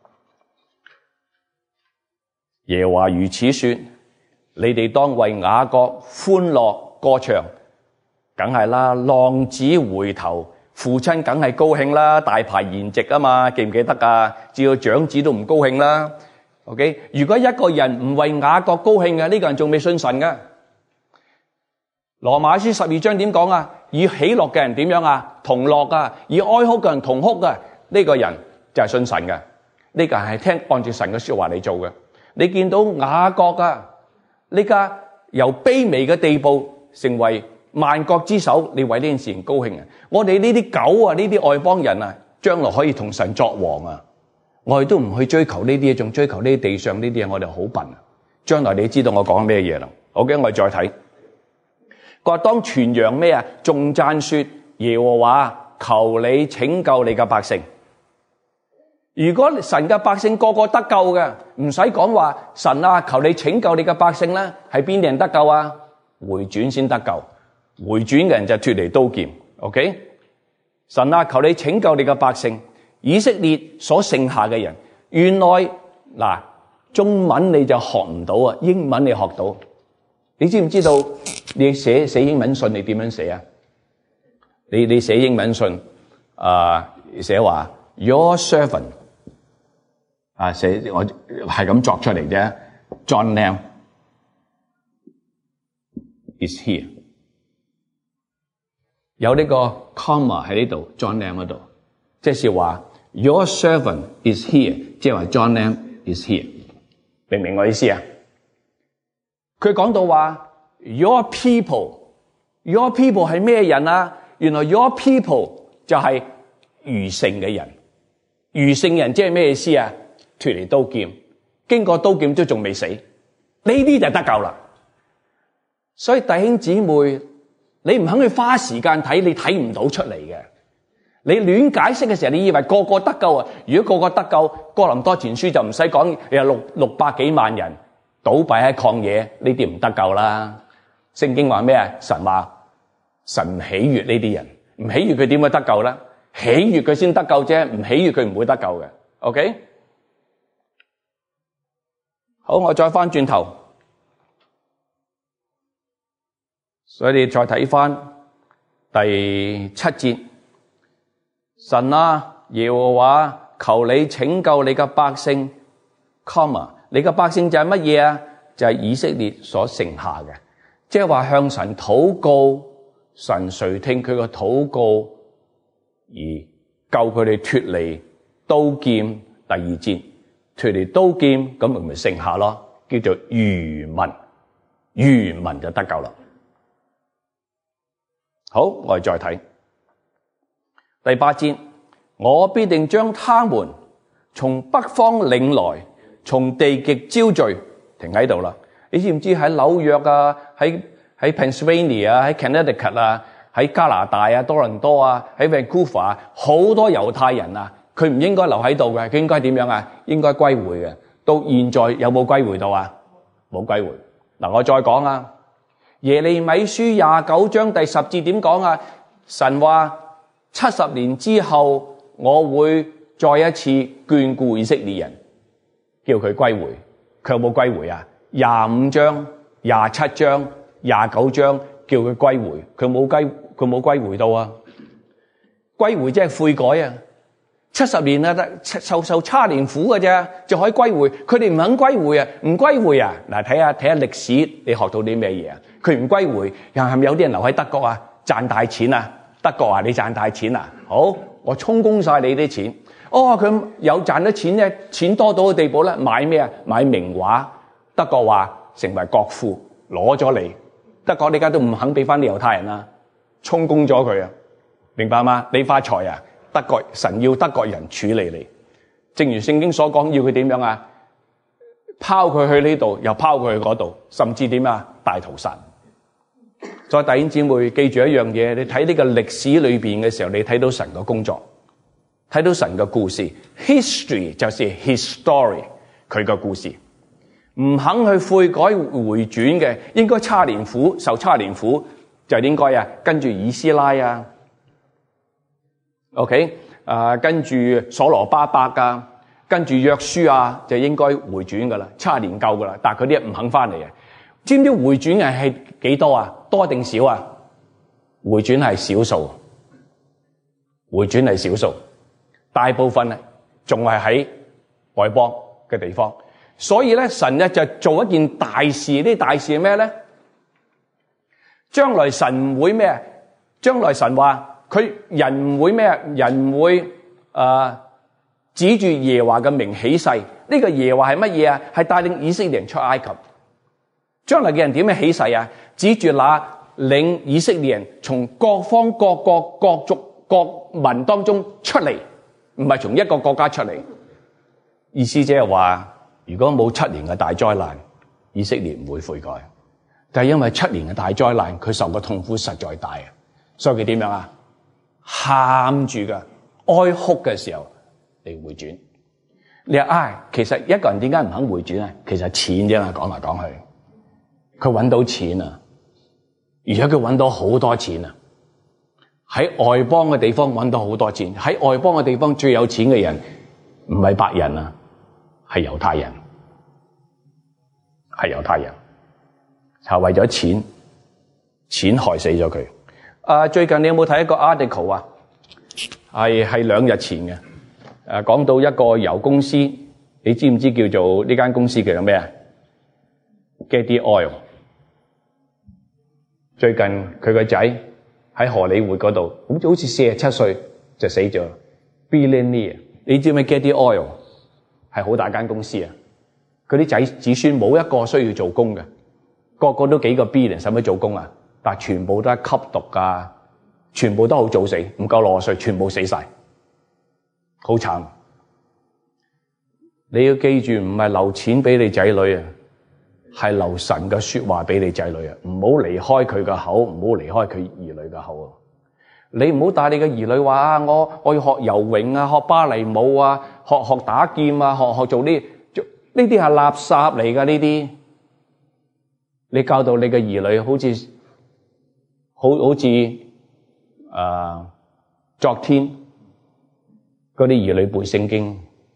耶和華如此說：你哋當為雅各歡樂歌唱。梗係啦，浪子回頭，父親梗係高興啦，大排筵席啊嘛，記唔記得啊？至到長子都唔高興啦。OK， 如果一個人唔為雅各高興嘅，呢個人仲未信神嘅。羅馬書12章點講啊？以喜樂嘅人點樣啊？同樂啊！以哀哭嘅人同哭啊！呢個人就係信神嘅，呢個人係聽按照神嘅說話嚟做嘅。你見到雅各啊，呢家由卑微嘅地步成為萬國之首，你為呢件事情高興啊！我哋呢啲狗啊，呢啲外邦人啊，將來可以同神作王啊！我哋都唔去追求呢啲嘢，仲追求呢啲地上呢啲嘢，我哋好笨啊！將來你知道我講咩嘢啦？好嘅，我哋再睇。佢話當傳揚咩啊？頌讚說耶和華，求你拯救你嘅百姓。如果神嘅百姓個個得救嘅，唔使講話神啊，求你拯救你嘅百姓啦，係邊啲人得救啊？回轉先得救。回轉嘅人就脫離刀劍 ，OK？ 神啊，求你拯救你嘅百姓， 以色列所剩下嘅人。原來嗱，中文你就學唔到啊，英文你學到。你知唔知道你寫英文信你點樣寫啊？你寫英文信寫話 Your servant 寫我係咁作出嚟啫。John Lam is here， 有呢個 comma 喺呢度 John Lam 嗰度，即是話 Your servant is here， 即係話 John Lam is here， 明唔明我意思啊？佢講到話 Your people 係咩人啊？原來 Your people 就係餘剩嘅人，餘剩人即係咩意思啊？脫離刀劍，經過刀劍都仲未死，呢啲就得救啦。所以弟兄姊妹，你唔肯去花時間睇，你睇唔到出嚟嘅。你亂解釋嘅時候，你以為個個得救啊？如果個個得救，哥林多前書就唔使講，有600幾萬人倒斃喺曠野，呢啲唔得救啦。聖經話咩啊？神話神唔喜悅呢啲人，唔喜悅佢點會得救咧？喜悅佢先得救啫，唔喜悅佢唔會得救嘅。OK， 好，我再翻轉頭，所以你再睇翻第7節，神啊，耶和華，求你拯救你嘅百姓，你嘅百姓就係乜嘢啊？就係以色列所剩下嘅，即係話向神禱告，神垂聽佢嘅禱告，而救佢哋脫離刀劍。第2節，脫離刀劍，咁咪剩下咯，叫做餘民，餘民就得救啦。好，我哋再睇第8節，我必定將他們從北方領來，從地極招聚。停喺度啦。你知唔知喺紐約啊，喺 Pennsylvania 啊，喺 Connecticut 啊，喺加拿大啊，多倫多啊，喺 Vancouver 啊，好多猶太人啊，佢唔應該留喺度嘅，佢應該點樣啊？應該歸回嘅。到現在有冇歸回到啊？冇歸回。嗱，我再講啊，耶利米書29章第10節點講啊？神話70年之後，我會再一次眷顧以色列人，叫佢歸回。佢有冇歸回啊？25章、27章、29章叫佢歸回，佢冇歸回到啊！歸回即係悔改啊！70年啊，受差年苦嘅啫，就可以歸回。佢哋唔肯歸回啊，唔歸回啊！嗱，睇下歷史，你學到啲咩嘢啊？佢唔歸回，又係咪有啲人留喺德國啊？賺大錢啊！德國啊，你賺大錢啊？好，我充公晒你啲錢。哦，佢有賺咗錢咧，錢多到嘅地步咧，買咩啊？買名畫。德國話成為國庫，攞咗嚟。德國你而家都唔肯俾翻啲猶太人啊，充公咗佢啊，明白嗎？你發財啊？神要德國人處理你，正如聖經所講，要佢點樣啊？拋佢去呢度，又拋佢去嗰度，甚至點啊？大屠殺。所以弟兄姊妹記住一樣嘢，你睇呢個歷史裏邊嘅時候，你睇到神嘅工作。睇到神嘅故事 ，history 就是 his story， 佢嘅故事，唔肯去悔改回轉嘅，應該受差年苦，就應該啊，跟住以斯拉啊 ，OK， 跟住所羅巴伯啊，跟住約書亞就應該回轉噶啦，70年夠噶啦，但係佢啲唔肯翻嚟啊，知唔知回轉係幾多啊？多定少啊？回轉係少數，回轉係少數。大部分咧，仲係喺外邦嘅地方，所以咧，神咧就做一件大事。呢大事係咩咧？將來神會咩？將來神話佢人會咩？人會指住耶和華嘅名起誓。呢個耶和華係乜嘢啊？係帶領以色列人出埃及。將來嘅人點樣起誓啊？指住那領以色列人從各方各國各族各民當中出嚟。唔係從一個國家出嚟，意思即係話，如果冇7年嘅大災難，以色列唔會悔改。但係因為7年嘅大災難，佢受嘅痛苦實在大啊，所以佢點樣啊？喊住嘅哀哭嘅時候嚟回轉。你話其實一個人點解唔肯回轉啊？其實錢啫嘛，講嚟講去，佢搵到錢啊，而且佢搵到好多錢啊， 喺外邦嘅地方揾到好多錢，喺外邦嘅地方最有錢嘅人唔係白人啊，係猶太人，係猶太人，就為咗錢害死咗佢。最近你有冇睇一個 article 啊？係2日前嘅，講到一個油公司，你知唔知叫做呢間公司叫做咩啊 ？Getty Oil。最近佢個仔喺荷里活嗰度，好似47歲就死咗 ，billionaire。你知唔知 Getty Oil 係好大間公司啊？佢啲子孫冇一個需要做工嘅，個個都幾個 billion，使乜做工啊？但全部都係吸毒啊，全部都好早死，唔夠60歲，全部死晒，好慘。你要記住，唔係留錢俾你仔女啊，係留神嘅說話俾你仔女啊！唔好離開佢嘅口，唔好離開佢兒女嘅口啊！你唔好帶你嘅兒女話啊，我要學游泳啊，學芭蕾舞啊，學打劍啊，學做呢啲係垃圾嚟噶呢啲。你教導你嘅兒女好似昨天嗰啲兒女背聖經，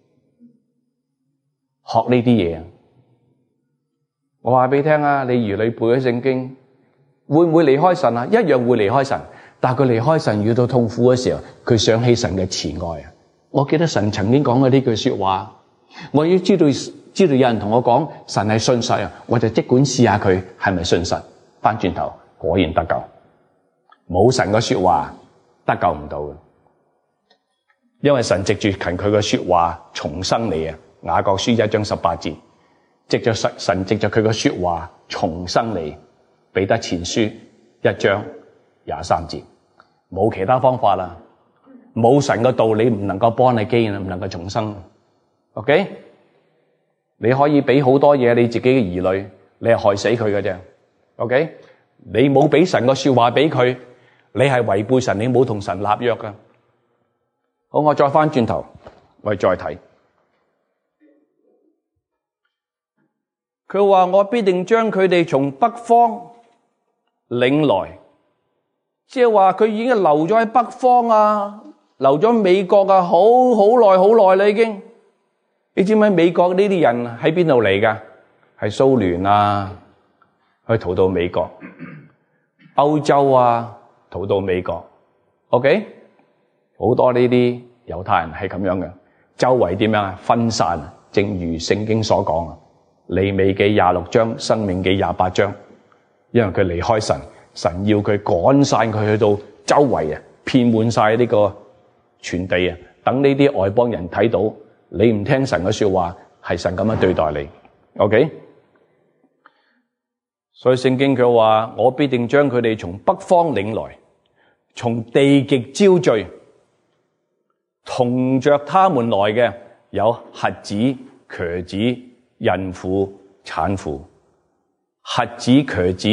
學呢啲嘢。我話俾你聽啊，你兒女背咗聖經，會唔會離開神啊？一樣會離開神，但係佢離開神遇到痛苦嘅時候，佢想起神嘅慈愛啊！我記得神曾經講過呢句說話，我要知道有人同我講神係信實啊，我就即管試下佢係咪信實。翻轉頭果然得救，冇神嘅說話得救唔到嘅，因為神藉住佢嘅說話重生你啊！雅各書1章18節。神藉着佢嘅說話重生你，彼得前書1章23節，冇其他方法啦，冇神嘅道理唔能夠幫你基，唔能夠重生。OK， 你可以俾好多嘢你自己嘅兒女，你係害死佢嘅啫。OK， 你冇俾神嘅說話俾佢，你係違背神，你冇同神立約噶。好，我再翻轉頭，我哋再睇。佢話我必定將佢哋從北方領來，即係話佢已經留咗喺北方啊，留咗美國啊，好耐啦已經。你知唔知美國呢啲人喺邊度嚟噶？係蘇聯啊，去逃到美國；歐洲啊，逃到美國。OK， 好多呢啲猶太人係咁樣嘅，周圍點樣啊？分散，正如聖經所講啊。利未記26章，申命記28章，因為佢離開神，神要佢趕散佢去到周圍啊，遍滿晒呢個全地啊，等呢啲外邦人睇到你唔聽神嘅說話，係神咁樣對待你。OK， 所以聖經佢話我必定將佢哋從北方領來，從地極招聚，同着他們來嘅有瞎子、瘸子、孕婦、產婦。瞎子、瘸子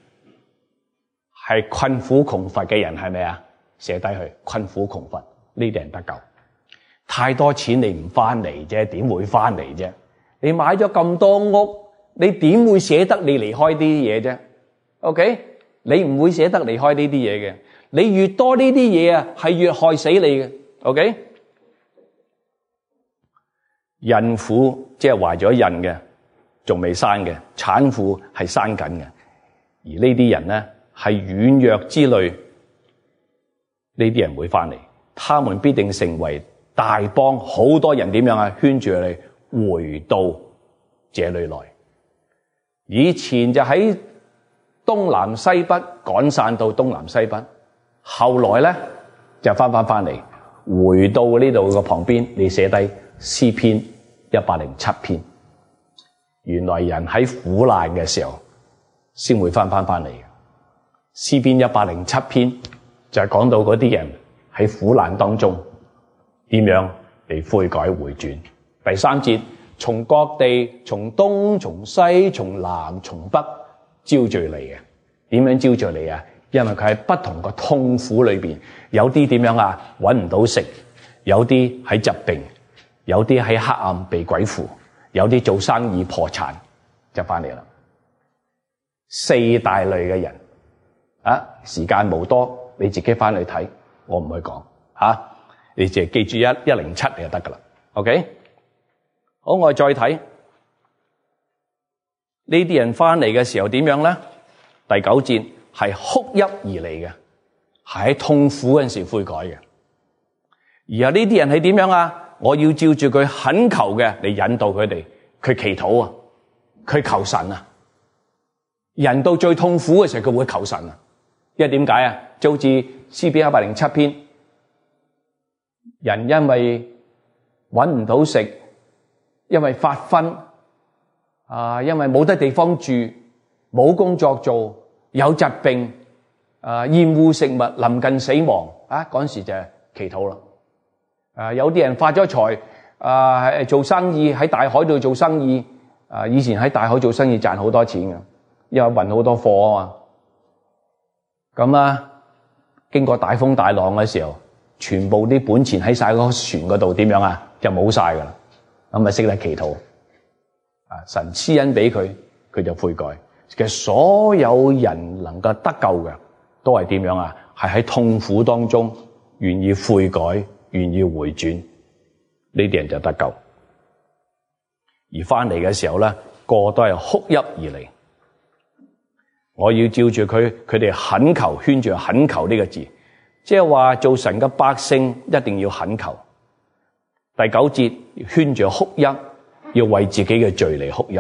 係困苦窮乏嘅人，係咪啊？寫低去，困苦窮乏呢啲人得救。太多錢你唔翻嚟啫，點會翻嚟啫？你買咗咁多屋，你點會捨得你離開呢啲嘢啫 ？OK， 你唔會捨得離開呢啲嘢嘅。你越多呢啲嘢啊，係越害死你嘅。OK。孕婦即係懷咗孕嘅，仲未生嘅；產婦係生緊嘅。而呢啲人咧係軟弱之類，呢啲人會翻嚟，他們必定成為大幫，好多人點樣啊？圈住你回到這裏來。以前就喺東南西北趕散到東南西北，後來咧就翻嚟，回到呢度個旁邊，你寫低詩篇107篇，原來人喺苦難嘅時候先會翻嚟嘅。詩篇107篇就係講到嗰啲人喺苦難當中點樣嚟悔改回轉。第3節，從各地，從東從西從南從北招聚嚟嘅。點樣招聚嚟啊？因為佢喺不同嘅痛苦裏邊，有啲點樣啊？搵唔到食，有啲喺疾病，有啲喺黑暗被鬼附，有啲做生意破產，就翻嚟啦。4大類嘅人啊，時間無多， 你自己翻去睇，我唔去講吓，你淨係記住107就得噶啦。OK， 好，我哋再睇呢啲人翻嚟嘅時候點樣咧？第9節係哭泣而嚟嘅，係喺痛苦嗰陣時悔改嘅。而呢啲人係點樣啊？我要照住佢懇求嘅嚟引導佢哋，佢祈禱啊，佢求神啊。人到最痛苦嘅時候，佢會求神啊。因為點解啊？就好似詩篇107篇，人因為搵唔到食，因為發昏因為冇得地方住，冇工作做，有疾病厭惡食物，臨近死亡嗰陣時就係祈禱啦。有啲人發咗財做生意，喺大海度做生意以前喺大海做生意賺好多錢嘅，因為運好多貨啊嘛。咁經過大風大浪嘅時候，全部啲本錢喺晒個船嗰度，點樣啊？就冇晒噶啦。咁咪識得祈禱神施恩俾佢，佢就悔改。其實所有人能夠得救嘅，都係點樣啊？係喺痛苦當中願意悔改，願意回轉，呢啲人就得救。而翻嚟嘅時候咧，個個都係哭泣而嚟。我要照住佢哋懇求，圈住懇求呢個字，即係話做神嘅百姓一定要懇求。第9節圈住哭泣，要為自己嘅罪嚟哭泣，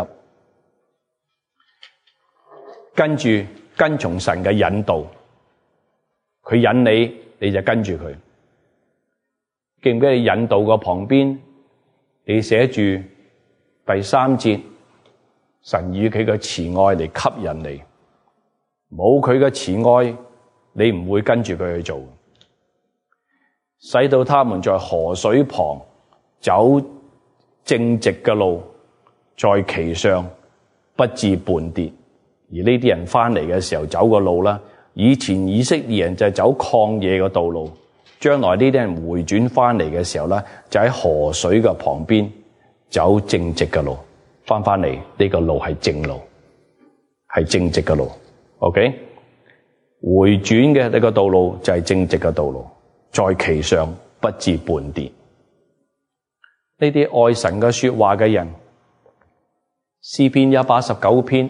跟住跟從神嘅引導，佢引你，你就跟住佢。記唔記得你引導個旁邊，你寫住第3節，神以佢嘅慈愛嚟吸引你。冇佢嘅慈愛，你唔會跟住佢去做。使到他們在河水旁走正直嘅路，在其上不致絆跌。而呢啲人翻嚟嘅時候走個路啦，以前以色列人就係走曠野嘅道路，將來呢啲人回轉翻嚟嘅時候咧，就喺河水嘅旁邊走正直嘅路，翻嚟呢個路係正路，係正直嘅路。OK， 回轉嘅呢個道路就係正直嘅道路，在其上不致絆跌。呢啲愛神嘅說話嘅人，詩篇119篇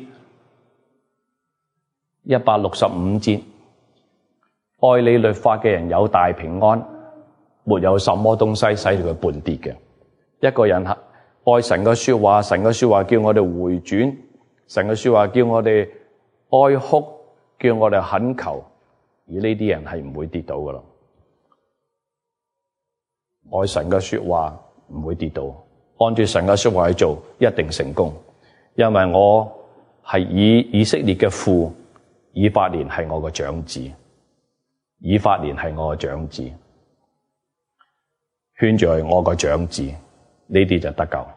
165節，愛你律法嘅人有大平安，沒有什麼東西使到佢絆跌嘅。一個人愛神嘅說話，神嘅說話叫我哋回轉，神嘅說話叫我哋哀哭，叫我哋懇求，而呢啲人係唔會跌倒噶啦。愛神嘅說話唔會跌倒，按住神嘅說話去做，一定成功。因為我係以色列嘅父，以法蓮係我嘅長子，以法蓮係我嘅長子，圈住係我嘅長子，呢啲就得救。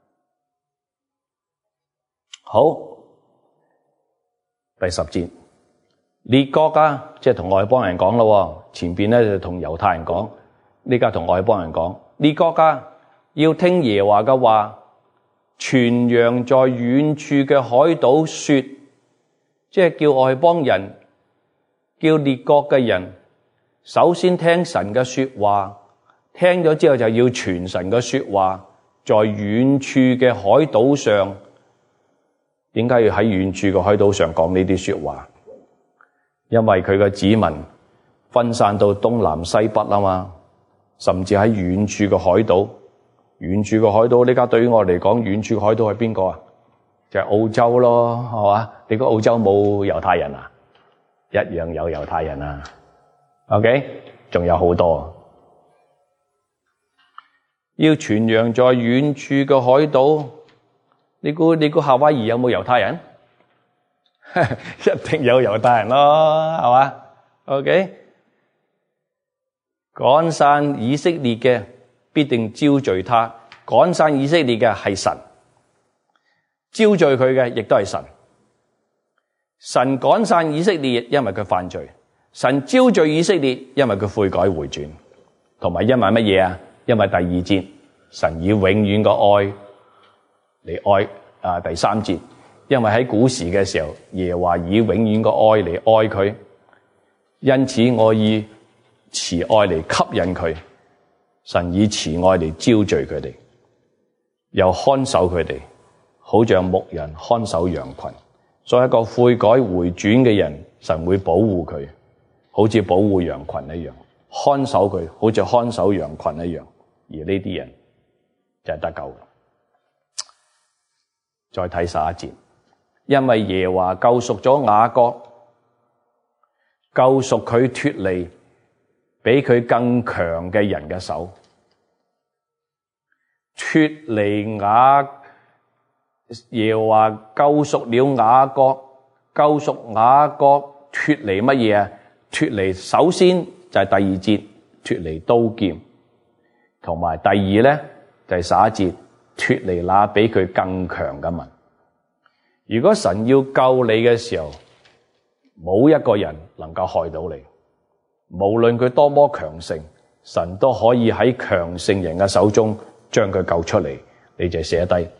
好。第10節，列國即係同外邦人講咯。前邊咧就同猶太人講，呢家同外邦人講。列國要聽耶和華嘅話，傳揚在遠處嘅海島說，即係叫外邦人，叫列國嘅人，首先聽神嘅說話，聽咗之後就要傳神嘅說話，在遠處嘅海島上。點解要喺遠處嘅海島上講呢啲說話？因為佢嘅子民分散到東南西北啊嘛，甚至喺遠處嘅海島。遠處嘅海島，呢家對於我嚟講，遠處嘅海島係邊個啊？就係澳洲咯，係嘛？你估澳洲冇猶太人啊？一樣有猶太人啊。OK， 仲有好多。要傳揚在遠處嘅海島。你估夏威夷有冇猶太人？一定有猶太人咯，係嘛 ？OK， 趕散以色列嘅必定招聚他，趕散以色列嘅係神，招聚佢嘅亦都係神。神趕散以色列，因為佢犯罪；神招聚以色列，因為佢悔改回轉，同埋因為乜嘢啊？因為第2節，神以永遠嘅愛嚟愛第3節，因為喺古時嘅時候，耶和華以永遠嘅愛嚟愛佢， 因此我以慈愛嚟吸引佢，神以慈愛嚟招聚佢哋，又看守佢哋，好像牧人看守羊群。作為一個悔改回轉嘅人，神會保護佢，好似保護羊群一樣，看守佢，好似看守羊群一樣。而呢啲人就係得救嘅。再睇11節，因為耶和華救贖咗雅各，救贖佢脫離比佢更強嘅人嘅手，脫離耶和華救贖了雅各，救贖雅各脫離乜嘢啊？脫離首先就係第2節脫離刀劍，同埋第2咧就係11節脫離那比佢更強嘅民。如果神要救你嘅時候，冇一個人能夠害到你，無論佢多麼強盛，神都可以喺強盛人嘅手中將佢救出嚟。你就寫低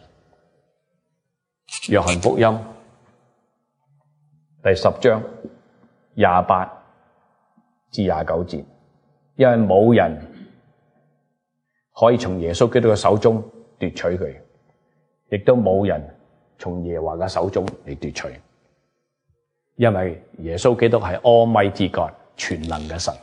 約翰福音第10章28至29節，因為冇人可以從耶穌基督嘅手中奪取佢，亦都冇人從耶和華嘅手中嚟奪取，因為耶穌基督係 Almighty God， 全能嘅神。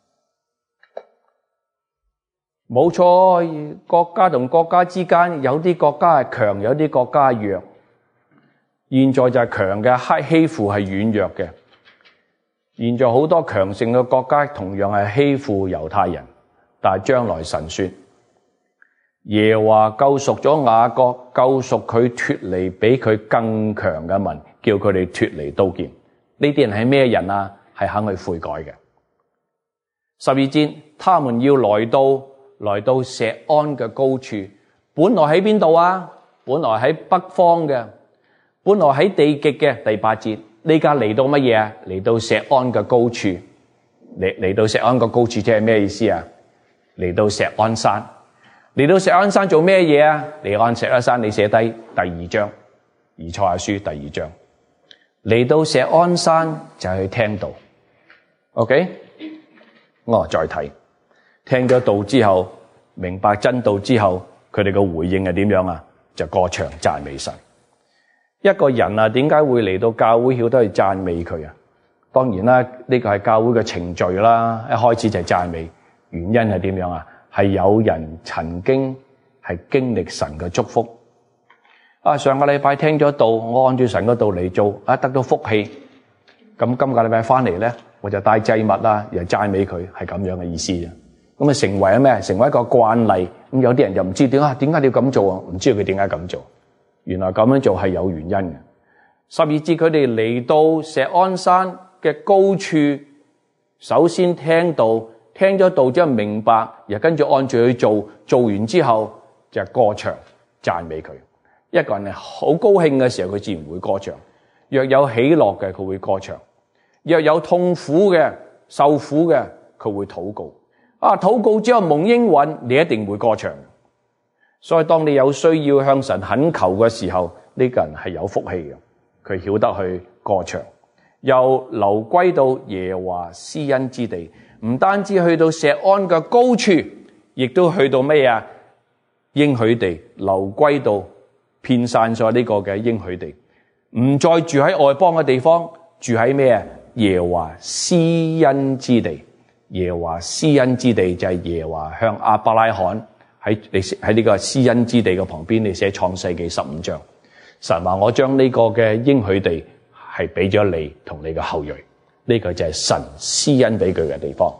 冇錯，國家同國家之間有啲國家係強，有啲國家係弱。現在就係強嘅欺負係軟弱嘅。現在好多強盛嘅國家同樣係欺負猶太人，但係將來神說，耶和華救贖咗雅各，救贖佢脫離比佢更強嘅民，叫佢哋脫離刀劍。呢啲人係咩人啊？係肯去悔改嘅。12節，他們要來到錫安嘅高處，本來喺邊度啊？本來喺北方嘅，本來喺地極嘅。第8節，呢家嚟到乜嘢啊？嚟到錫安嘅高處，嚟到錫安嘅高處即係咩意思啊？嚟到錫安山。嚟到錫安山做咩嘢啊？嚟到錫安山，你寫低第2章，以賽亞書第2章。嚟到錫安山就係去聽道。OK， 我再睇，聽咗道之後，明白真道之後，佢哋嘅回應係點樣啊？就歌唱讚美神。一個人啊，點解會嚟到教會曉得去讚美佢啊？當然啦，呢個係教會嘅程序啦。一開始就係讚美，原因係點樣啊？係有人曾經係經歷神嘅祝福。上個禮拜聽咗道，我按住神嘅道嚟做，得到福氣。咁今個禮拜翻嚟咧，我就帶祭物啦，又讚美佢，係咁樣嘅意思啫。咁啊，成為咩？成為一個慣例。咁有啲人就唔知點解你要咁做啊？唔知道佢點解咁做。原來咁樣做係有原因嘅。12節佢哋嚟到錫安山嘅高處，首先聽道。聽咗道之後明白，又跟住按住去做，做完之後就歌唱讚美佢。一個人係好高興嘅時候，佢自然會歌唱；若有喜樂嘅，佢會歌唱；若有痛苦嘅、受苦嘅，佢會禱告。禱告之後蒙應允，你一定會歌唱。所以當你有需要向神懇求嘅時候，呢個人係有福氣嘅，佢曉得去歌唱。又流歸到耶和華施恩之地。唔單止去到錫安嘅高處，亦都去到咩啊？應許地，流歸到遍散咗呢個嘅應許地，唔再住喺外邦嘅地方，住喺咩啊？耶和華施恩之地。耶和華施恩之地就係耶和華向亞伯拉罕喺呢個施恩之地嘅旁邊，你寫創世記15章，神話我將呢個嘅應許地係俾咗你同你嘅後裔。呢個就係神施恩俾佢嘅地方。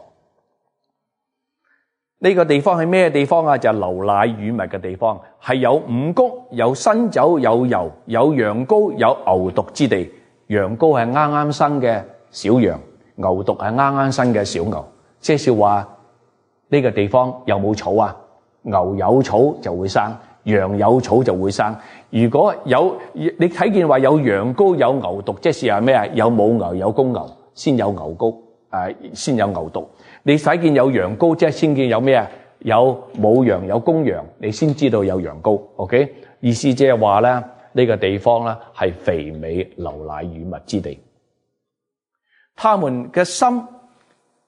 呢個地方係咩地方啊？就係流奶與蜜嘅地方，係有五穀、有新酒、有油、有羊羔、有牛犢之地。羊羔係啱啱生嘅小羊，牛犢係啱啱生嘅小牛。即係話呢個地方有冇草啊？牛有草就會生，羊有草就會生。如果有你睇見話有羊羔有牛犢，即係咩啊？有母牛有公牛。先有牛羔，先有牛犢。你睇見有羊羔，即係先見有咩啊？有母羊有公羊，你先知道有羊羔。OK， 意思即係話咧，呢個地方咧係肥美流奶與蜜之地。他們嘅心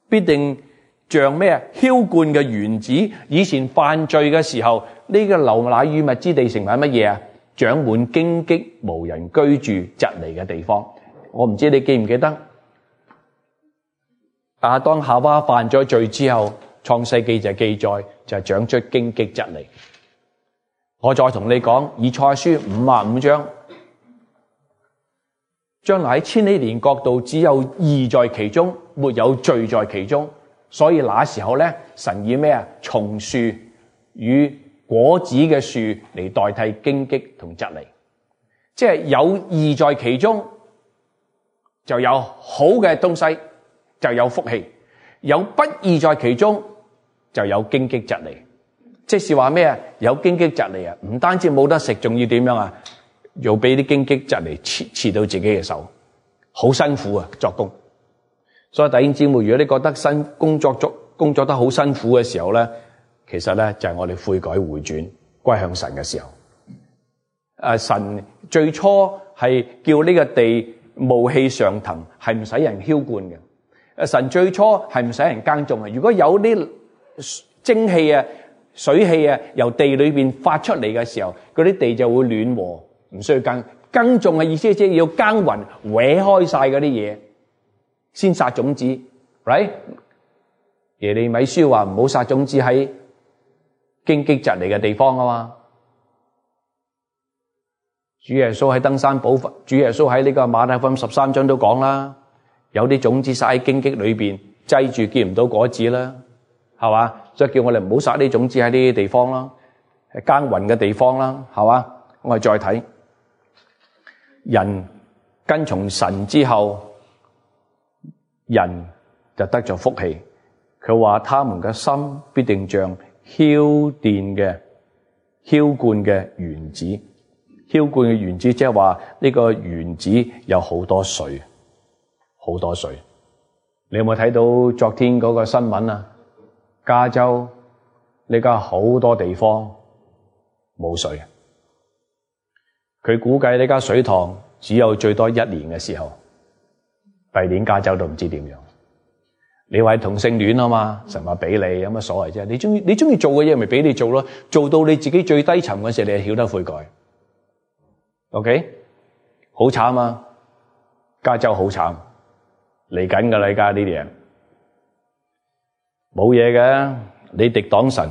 必定像咩啊？澆灌嘅園子。以前犯罪嘅時候，呢個流奶與蜜之地成為乜嘢啊？長滿荊棘、無人居住、蒺藜嘅地方。我唔知你記唔記得亞當夏娃犯咗罪之後，創世記就記載就係長出荊棘蒺藜。我再同你講以賽亞書55章，將來喺千禧年國度只有義在其中，沒有罪在其中。所以那時候咧，神以咩啊？松樹與果子嘅樹嚟代替荊棘同蒺藜，即係有義在其中，就有好嘅東西，就有福氣；有不義在其中，就有荊棘蒺藜。即是話咩啊？有荊棘蒺藜啊，唔單止冇得食，仲要點樣啊？要俾啲荊棘蒺藜刺到自己嘅手，好辛苦啊！作工。所以弟兄姊妹，如果你覺得工作得好辛苦嘅時候咧，其實咧就係我哋悔改回轉歸向神嘅時候。神最初係叫呢個地霧氣上騰，係唔使人澆灌嘅。神最初係唔使人耕種嘅。如果有啲蒸氣啊、水氣啊由地裏邊發出嚟嘅時候，嗰啲地就會暖和，唔需要耕種嘅意思，即係要耕耘搲開晒嗰啲嘢，先撒種子。right？ 耶利米書話唔好撒種子喺荊棘蒺藜嘅地方啊嘛。主耶穌喺登山寶訓，主耶穌喺呢個馬太福音13章都講啦，有啲種子撒喺荊棘裏邊，擠住見唔到果子啦，係嘛？所以叫我哋唔好撒啲種子喺呢啲地方啦，係耕耘嘅地方啦，係嘛？我哋再睇人跟從神之後，人就得咗福氣。佢話他們嘅心必定像澆灌嘅園子。澆灌嘅園子即係話呢個園子有好多水，好多水。你有冇睇到昨天嗰個新聞啊？加州呢家好多地方冇水，佢估計呢家水塘只有最多1年嘅時候，第二年加州都唔知點樣。你話同性戀啊嘛，神話俾你有乜所謂啫？你中意做嘅嘢咪俾你做咯，做到你自己最低沉嘅時候，你就曉得悔改。OK， 好慘啊！加州好慘，嚟緊噶啦，而家呢啲嘢冇嘢嘅。你敵擋神，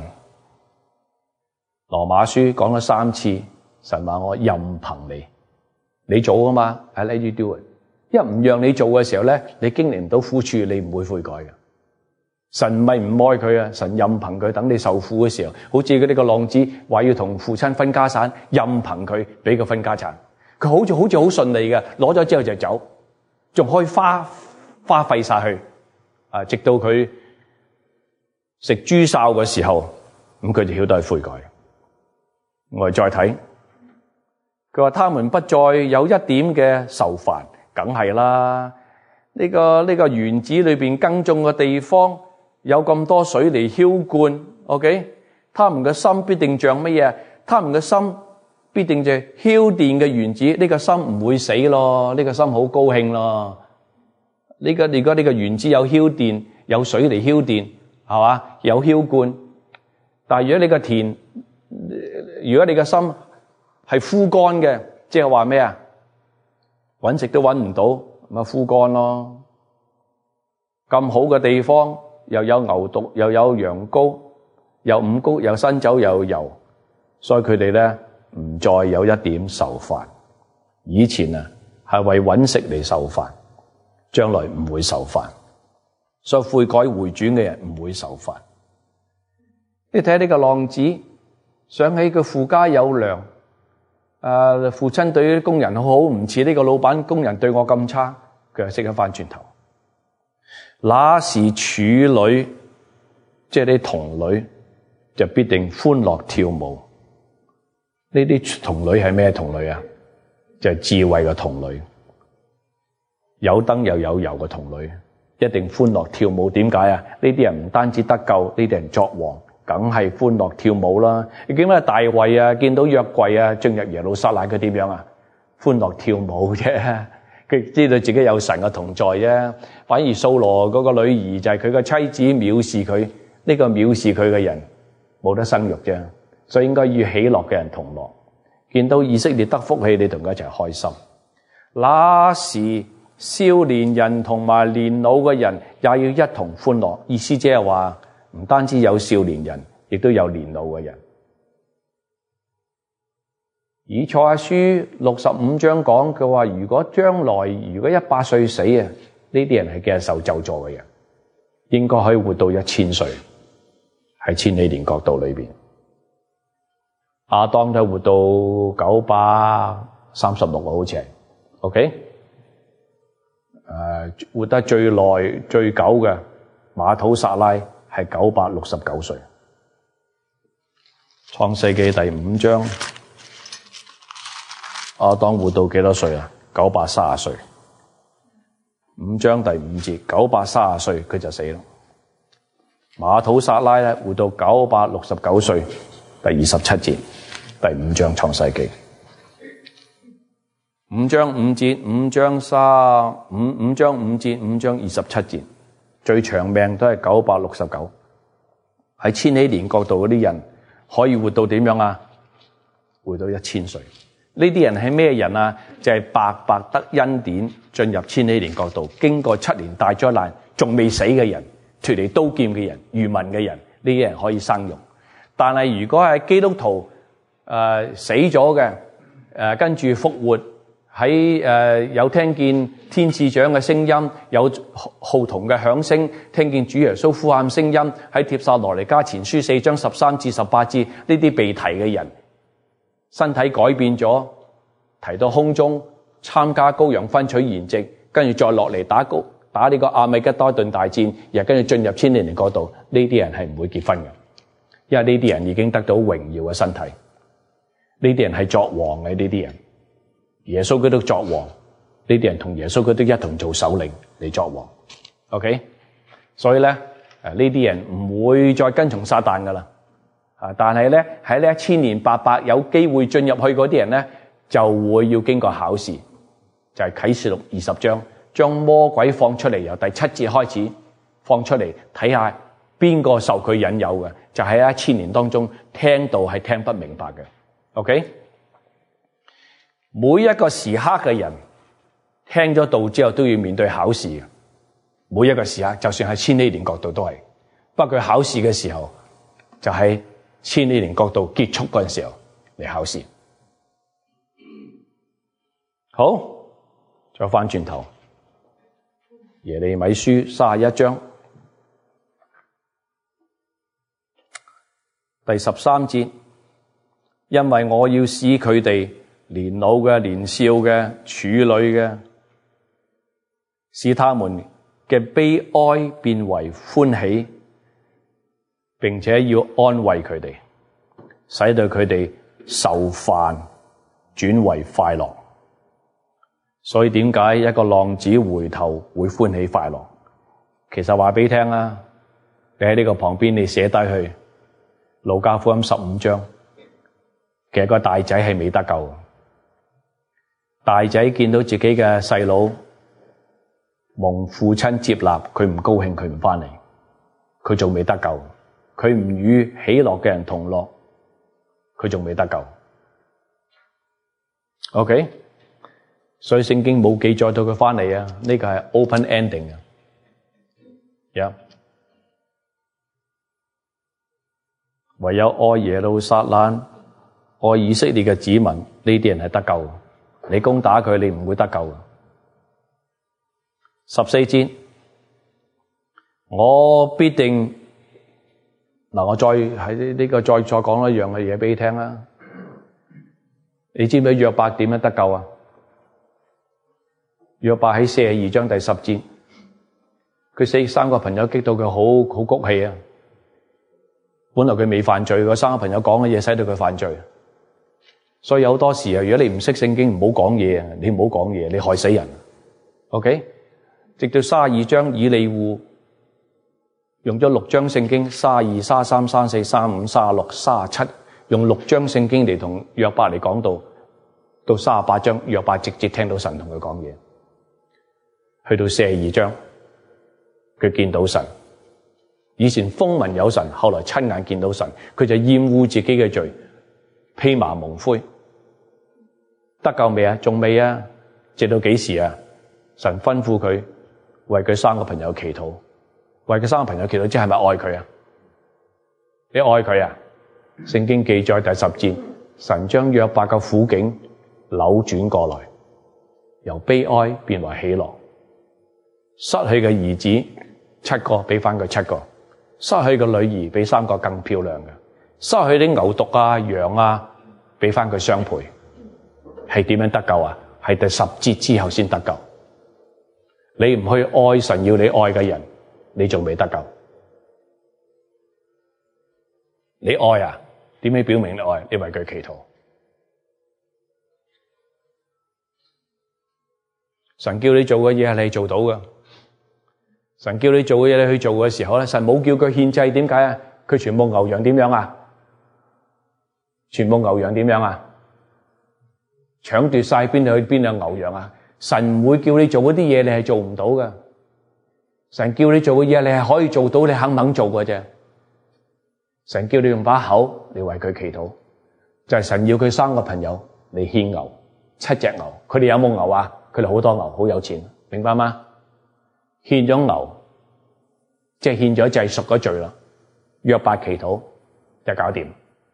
羅馬書講咗3次，神話我任憑你做啊嘛。I let you do it。因為唔讓你做嘅時候咧，你經歷唔到苦處，你唔會悔改嘅。神唔係唔愛佢啊，神任憑佢，等你受苦嘅時候，好似佢呢個浪子話要同父親分家產，任憑佢俾佢分家產，佢好似好順利嘅，攞咗之後就走，仲可以花費晒去啊！直到佢食豬潲嘅時候，咁佢就曉得悔改。我哋再睇，佢話他們不再有一點嘅愁煩。梗係啦，呢個園子裏邊耕種嘅地方有咁多水嚟澆灌 ，OK？ 他們嘅心必定像乜嘢？他們嘅心必定就澆奠嘅園子，呢個心唔會死咯，呢個心好高興咯。如果呢個園子有澆奠，有水嚟澆奠，係嘛？有澆灌，但係如果你個田，如果你個心係枯乾嘅，即係話咩啊？搵食都搵唔到，咪枯乾咯。咁好嘅地方，又有牛犢，又有羊羔，有五穀，有新酒，有油，所以佢哋咧唔再有一點愁煩。以前啊係為搵食嚟愁煩，將來唔會愁煩。所以悔改回轉嘅人唔會愁煩。你睇下呢個浪子，想起佢父家有糧。父親對啲工人好好，唔似呢個老闆工人對我咁差，佢就識得翻轉頭。那時處女，即係啲童女，就必定歡樂跳舞。呢啲童女係咩童女啊？就係智慧嘅童女，有燈又有油嘅童女，一定歡樂跳舞。點解啊？呢啲人唔單止得救，呢啲人作王。梗係歡樂跳舞啦！你見咩大衛啊，見到約櫃啊進入耶路撒冷，佢點樣啊？歡樂跳舞啫。 佢知道自己有神嘅同在啫。反而掃羅嗰個女兒就係佢嘅妻子藐視佢，呢個藐視佢嘅人冇得生育啫。所以應該與喜樂嘅人同樂，見到以色列得福氣，你同佢一齊開心。那時少年人同埋年老嘅人也要一同歡樂。意思即係話唔單止有少年人，亦都有年老嘅人。以賽亞書65章講，佢話如果將來如果100歲死啊，呢啲人係嘅受咒詛嘅人，應該可以活到1000歲，喺千禧年國度裏邊。亞當都活到936好似係 ，OK？ 活得最耐最久嘅馬土撒拉係969歲。創世記第5章，亞當活到幾多歲啊？930歲。5章第5節，930歲佢就死啦。馬土撒拉咧活到969歲，第27節，第5章創世記。5章5節，5章5章5節，5章27節，最長命都係969。喺千禧年國度嗰啲人可以活到點樣啊？活到1000歲。呢啲人係咩人啊？就係白白得恩典進入千禧年國度，經過7年大災難仲未死嘅人，脫離刀劍嘅人，愚民嘅人，呢啲人可以生育。但係如果係基督徒死咗嘅，跟住復活，喺有聽見天使長嘅聲音，有號筒嘅響聲，聽見主耶穌呼喊聲音，喺帖撒羅尼迦前書4章13至18節，呢啲被提嘅人身體改變咗，提到空中參加羔羊分取筵席，跟住再落嚟打呢個亞米吉多頓大戰，又跟住進入千禧年國度，呢啲人係唔會結婚嘅，因為呢啲人已經得到榮耀嘅身體。呢啲人係作王嘅，呢啲人耶穌基督作王，呢啲人同耶穌基督一同做首領嚟作王。OK， 所以咧呢啲人唔會再跟從撒旦噶啦。但係咧喺呢1800有機會進入去嗰啲人咧，就會要經過考試，就係啟示錄20章，將魔鬼放出嚟，由第7節開始放出嚟，睇下邊個受佢引誘嘅，就喺1000年當中聽到係聽不明白嘅。OK， 每一個時刻嘅人聽咗道之後都要面對考試嘅，每一個時刻，就算係千禧年國度都係。不過佢考試嘅時候就喺千禧年國度結束嗰陣時候嚟考試。好，再翻轉頭，耶利米書31章第13節，因為我要使佢哋年老嘅、年少嘅、處女嘅，使他們嘅悲哀變為歡喜，並且要安慰佢哋，使到佢哋愁煩轉為快樂。所以點解一個浪子回頭會歡喜快樂？其實話俾你聽啦，你喺呢個旁邊你寫低去路加福音15章，其實個大仔係未得救。大仔見到自己嘅細佬蒙父親接納，佢唔高興，佢唔翻嚟，佢仲未得救。佢唔與喜樂嘅人同樂，佢仲未得救。OK， 所以聖經冇記載到佢翻嚟啊，呢個係 open ending 啊。Yeah， 唯有愛耶路撒冷、愛以色列嘅子民，呢啲人係得救。你攻打佢，你唔會得救。14節，我必定。我再喺呢個再講一樣嘅嘢俾你聽啦。你知唔知約伯點樣得救啊？約伯喺42章第10節，佢三個朋友激到佢好谷氣啊！本來佢未犯罪，嗰三個朋友講嘅嘢使到佢犯罪。所以有好多時啊，如果你唔識聖經，唔好講嘢啊！你唔好講嘢，你害死人。OK， 直到32章以利戶。用咗6章聖經，32、33、34、35、36、37，用6章聖經嚟同約伯嚟講到38章，約伯直接聽到神同佢講嘢。 去到42章，佢見到神。以前風聞有神，後來親眼見到神，佢就厭惡自己嘅罪，披麻蒙灰。得救未啊？仲未啊？直到幾時啊？神吩咐佢為佢三個朋友祈禱，為佢三個朋友祈禱，即係咪愛佢啊？你愛佢啊？聖經記載第10節，神將約伯嘅苦境扭轉過來，由悲哀變為喜樂。失去嘅兒子7個，俾翻佢7個；失去嘅女兒，俾3個更漂亮嘅；失去啲牛犢啊、羊啊，俾翻佢雙倍。係點樣得救啊？係第10節之後先得救。你唔去愛神要你愛嘅人，你仲未得救。你愛啊？點樣表明你愛？你為佢祈禱。神叫你做嘅嘢係你做到嘅。神叫你做嘅嘢你去做嘅時候咧，神冇叫佢獻祭，點解啊？佢全部牛羊點樣啊？全部牛羊點樣啊？搶奪晒邊度去邊度牛羊啊？神唔會叫你做嗰啲嘢，你係做唔到嘅。神叫你做嘅嘢，你係可以做到，你肯唔肯做嘅啫。神叫你用把口，你為佢祈禱，就係神要佢3個朋友嚟獻牛，7隻牛。佢哋有冇牛啊？佢哋好多牛，好有錢，明白嗎？獻咗牛，即係獻咗祭贖咗罪啦。約伯祈禱就搞掂。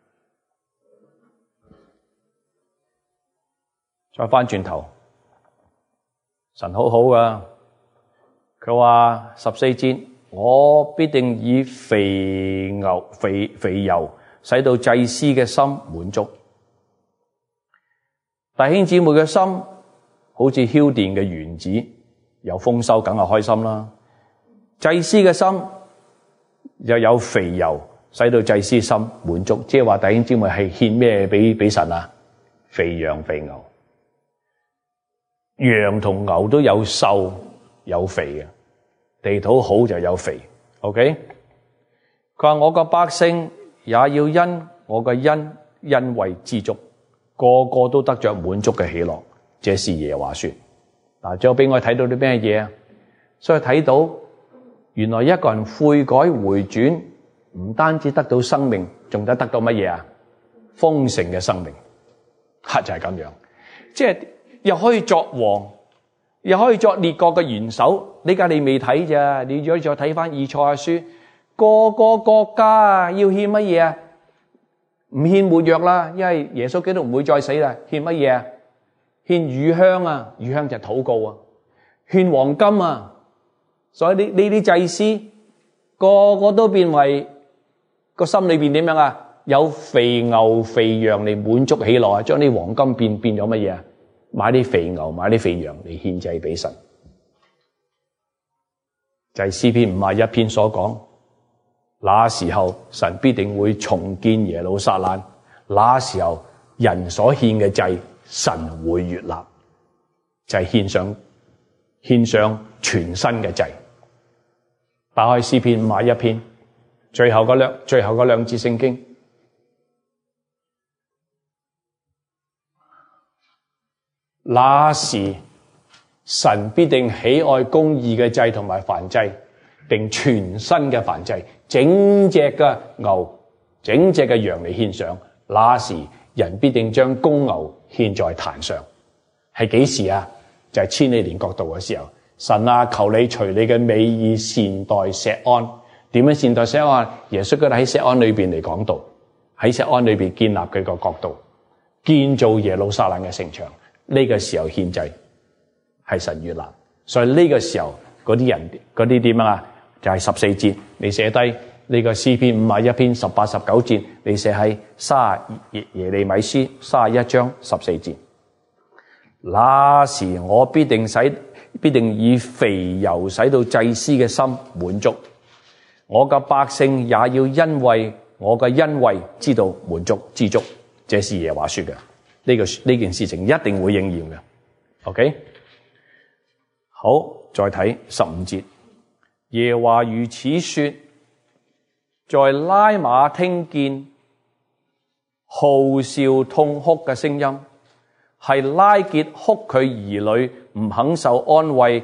再翻轉頭，神好好噶，佢話14節，我必定以肥油使到祭司嘅心滿足。弟兄姊妹嘅心好似澆奠嘅園子，有豐收梗係開心啦。祭司嘅心又有肥油使到祭司心滿足，即係話弟兄姊妹係獻咩俾神啊？肥羊肥牛。羊同牛都有瘦有肥嘅，地土好就有肥。OK， 佢話我個百姓也要因我嘅恩惠知足，個個都得着滿足嘅喜樂。這是耶和華說。嗱，最後俾我睇到啲咩嘢啊？所以睇到原來一個人悔改回轉，唔單止得到生命，仲得到乜嘢啊？豐盛嘅生命，就係咁樣，即係。又可以作王，又可以作列國嘅元首。呢家你未睇咋？你如果再睇翻以賽亞書，個個國家要獻乜嘢啊？唔獻沒藥啦，因為耶穌基督唔會再死啦。獻乜嘢啊？獻乳香啊，乳香就係禱告啊。獻黃金啊，所以呢啲祭司個個都變為個心裏邊點樣啊？有肥牛肥羊嚟滿足喜樂啊！將啲黃金變咗乜嘢啊？買啲肥牛，買啲肥羊嚟獻祭俾神，就係詩篇51篇所講。那時候神必定會重建耶路撒冷，那時候人所獻嘅祭，神會悅納，就係獻上全新嘅祭。打開詩篇51篇，最後嗰兩節聖經。那時神必定喜愛公義嘅祭同埋燔祭，定全新嘅燔祭，整隻嘅牛、整隻嘅羊嚟獻上。那時人必定將公牛獻在壇上。係幾時啊？就係千禧年國度嘅時候。神啊，求你隨你嘅美意善待錫安。點樣善待錫安？耶穌基督喺錫安裏邊嚟講道，喺錫安裏邊建立佢個國度，建造耶路撒冷嘅城牆。呢個時候獻祭係神悅納，所以呢個時候嗰啲人嗰啲點啊？就係14節，你寫低呢個詩篇51篇18、19節，你寫喺耶利米書31章14節。那時我必定以肥油使到祭司嘅心滿足，我嘅百姓也要因為我嘅恩惠知道滿足知足。這是耶和華說嘅。呢件事情一定會應驗嘅 ，OK？ 好，再睇15節，耶和華如此說：在拉瑪聽見號召痛哭嘅聲音，係拉結哭佢兒女唔肯受安慰，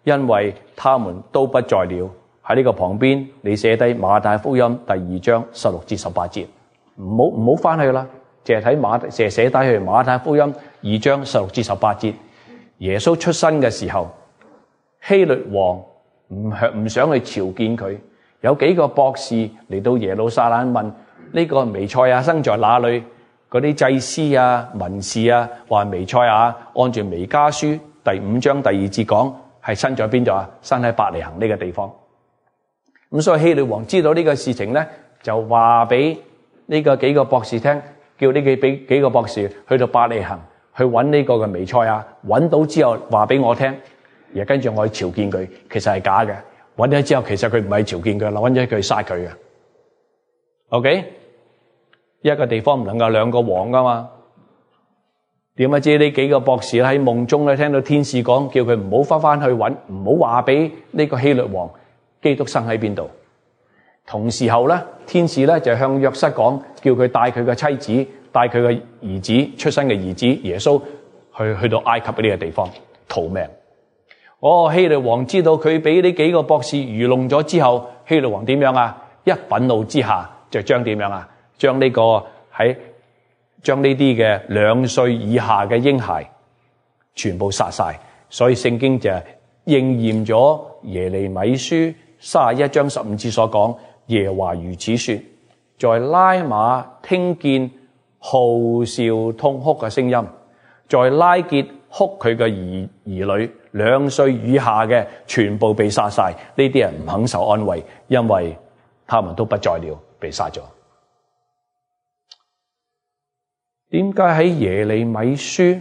因為他們都不在了。喺呢個旁邊，你寫低馬太福音第2章16至18節，唔好翻去啦，淨係睇寫低去馬太福音2章16至18節。耶穌出生嘅時候，希律王唔想去朝見佢，有幾個博士嚟到耶路撒冷問呢個彌賽亞生在哪裏？嗰啲祭司啊、文士啊話彌賽亞按住彌迦書第5章第2節講係生在邊度啊？生喺伯利恆呢個地方。咁所以希律王知道呢個事情咧，就話俾呢個幾個博士聽，叫呢幾個博士去到伯利恆去揾呢個嘅彌賽亞，揾到之後話俾我聽，然後跟住我去朝見佢，其實係假嘅。揾咗之後，其實佢唔係朝見佢，揾咗佢殺佢嘅。OK， 一個地方唔能夠兩個王噶嘛？點解知呢幾個博士喺夢中咧聽到天使講，叫佢唔好翻去揾，唔好話俾呢個希律王基督生喺邊度。同時候咧，天使咧就向約瑟講，叫佢帶佢嘅妻子，帶佢嘅兒子出生嘅兒子耶穌去到埃及呢個地方逃命。希律王知道佢俾呢幾個博士愚弄咗之後，希律王點樣啊？一憤怒之下就將點樣啊？將呢啲嘅2歲以下嘅嬰孩全部殺晒。所以聖經就應驗咗耶利米書31章15節所講，耶和華如此說，在拉馬聽見號啕痛哭嘅聲音，在拉結哭佢嘅兒女2歲以下嘅全部被殺晒。呢啲人唔肯受安慰，因為他們都不在了，被殺咗。點解喺耶利米書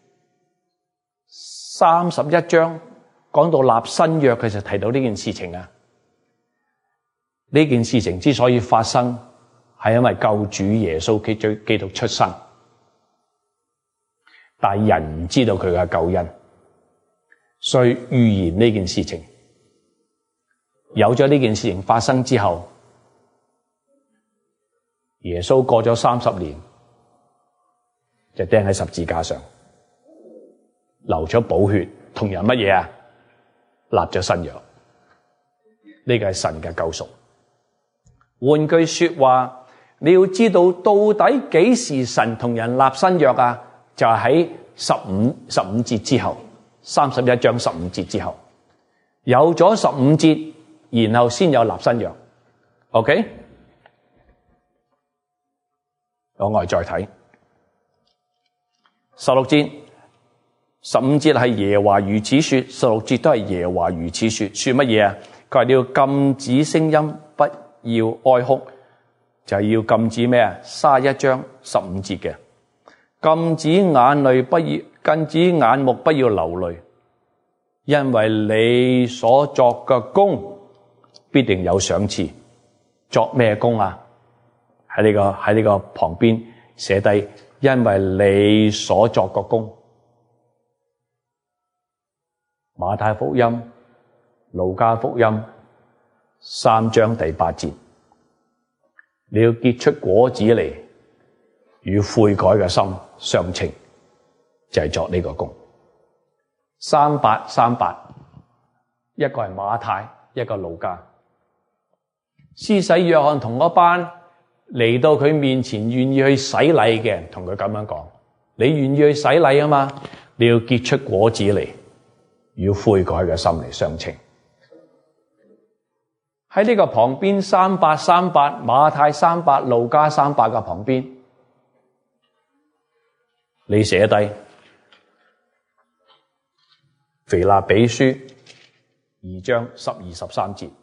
31章講到立新約嘅時候提到呢件事情啊？呢件事情之所以發生，係因為救主耶穌基督出生，但係人唔知道佢嘅救恩，所以預言呢件事情。有咗呢件事情發生之後，耶穌過咗30年就釘喺十字架上，流咗寶血，同人乜嘢啊？立咗新約。呢個係神嘅救贖。換句說話，你要知道到底幾時神同人立新約啊？就係喺15節之後，31章15節之後，有咗15節，然後先有立新約。OK， 我哋再睇16節，15節係耶和華如此說，16節都係耶和華如此說。說乜嘢啊？佢話你要禁止聲音，不要哀哭，就係要禁止咩啊？31章15節嘅，禁止眼淚不要，禁止眼目不要流淚，因為你所作嘅工必定有賞賜。作咩工啊？喺呢個旁邊寫低，因為你所作嘅工。馬太福音、路加福音3章第8節，你要結出果子嚟，與悔改嘅心相稱，就係作呢個工。3838，一個係馬太，一個路加。施洗約翰同嗰班嚟到佢面前願意去洗禮嘅人，同佢咁樣講：你願意去洗禮啊嘛？你要結出果子嚟，與悔改嘅心嚟相稱。喺呢個旁邊3838，馬太38，路加38嘅旁邊，你寫低腓立比書2章12、13節。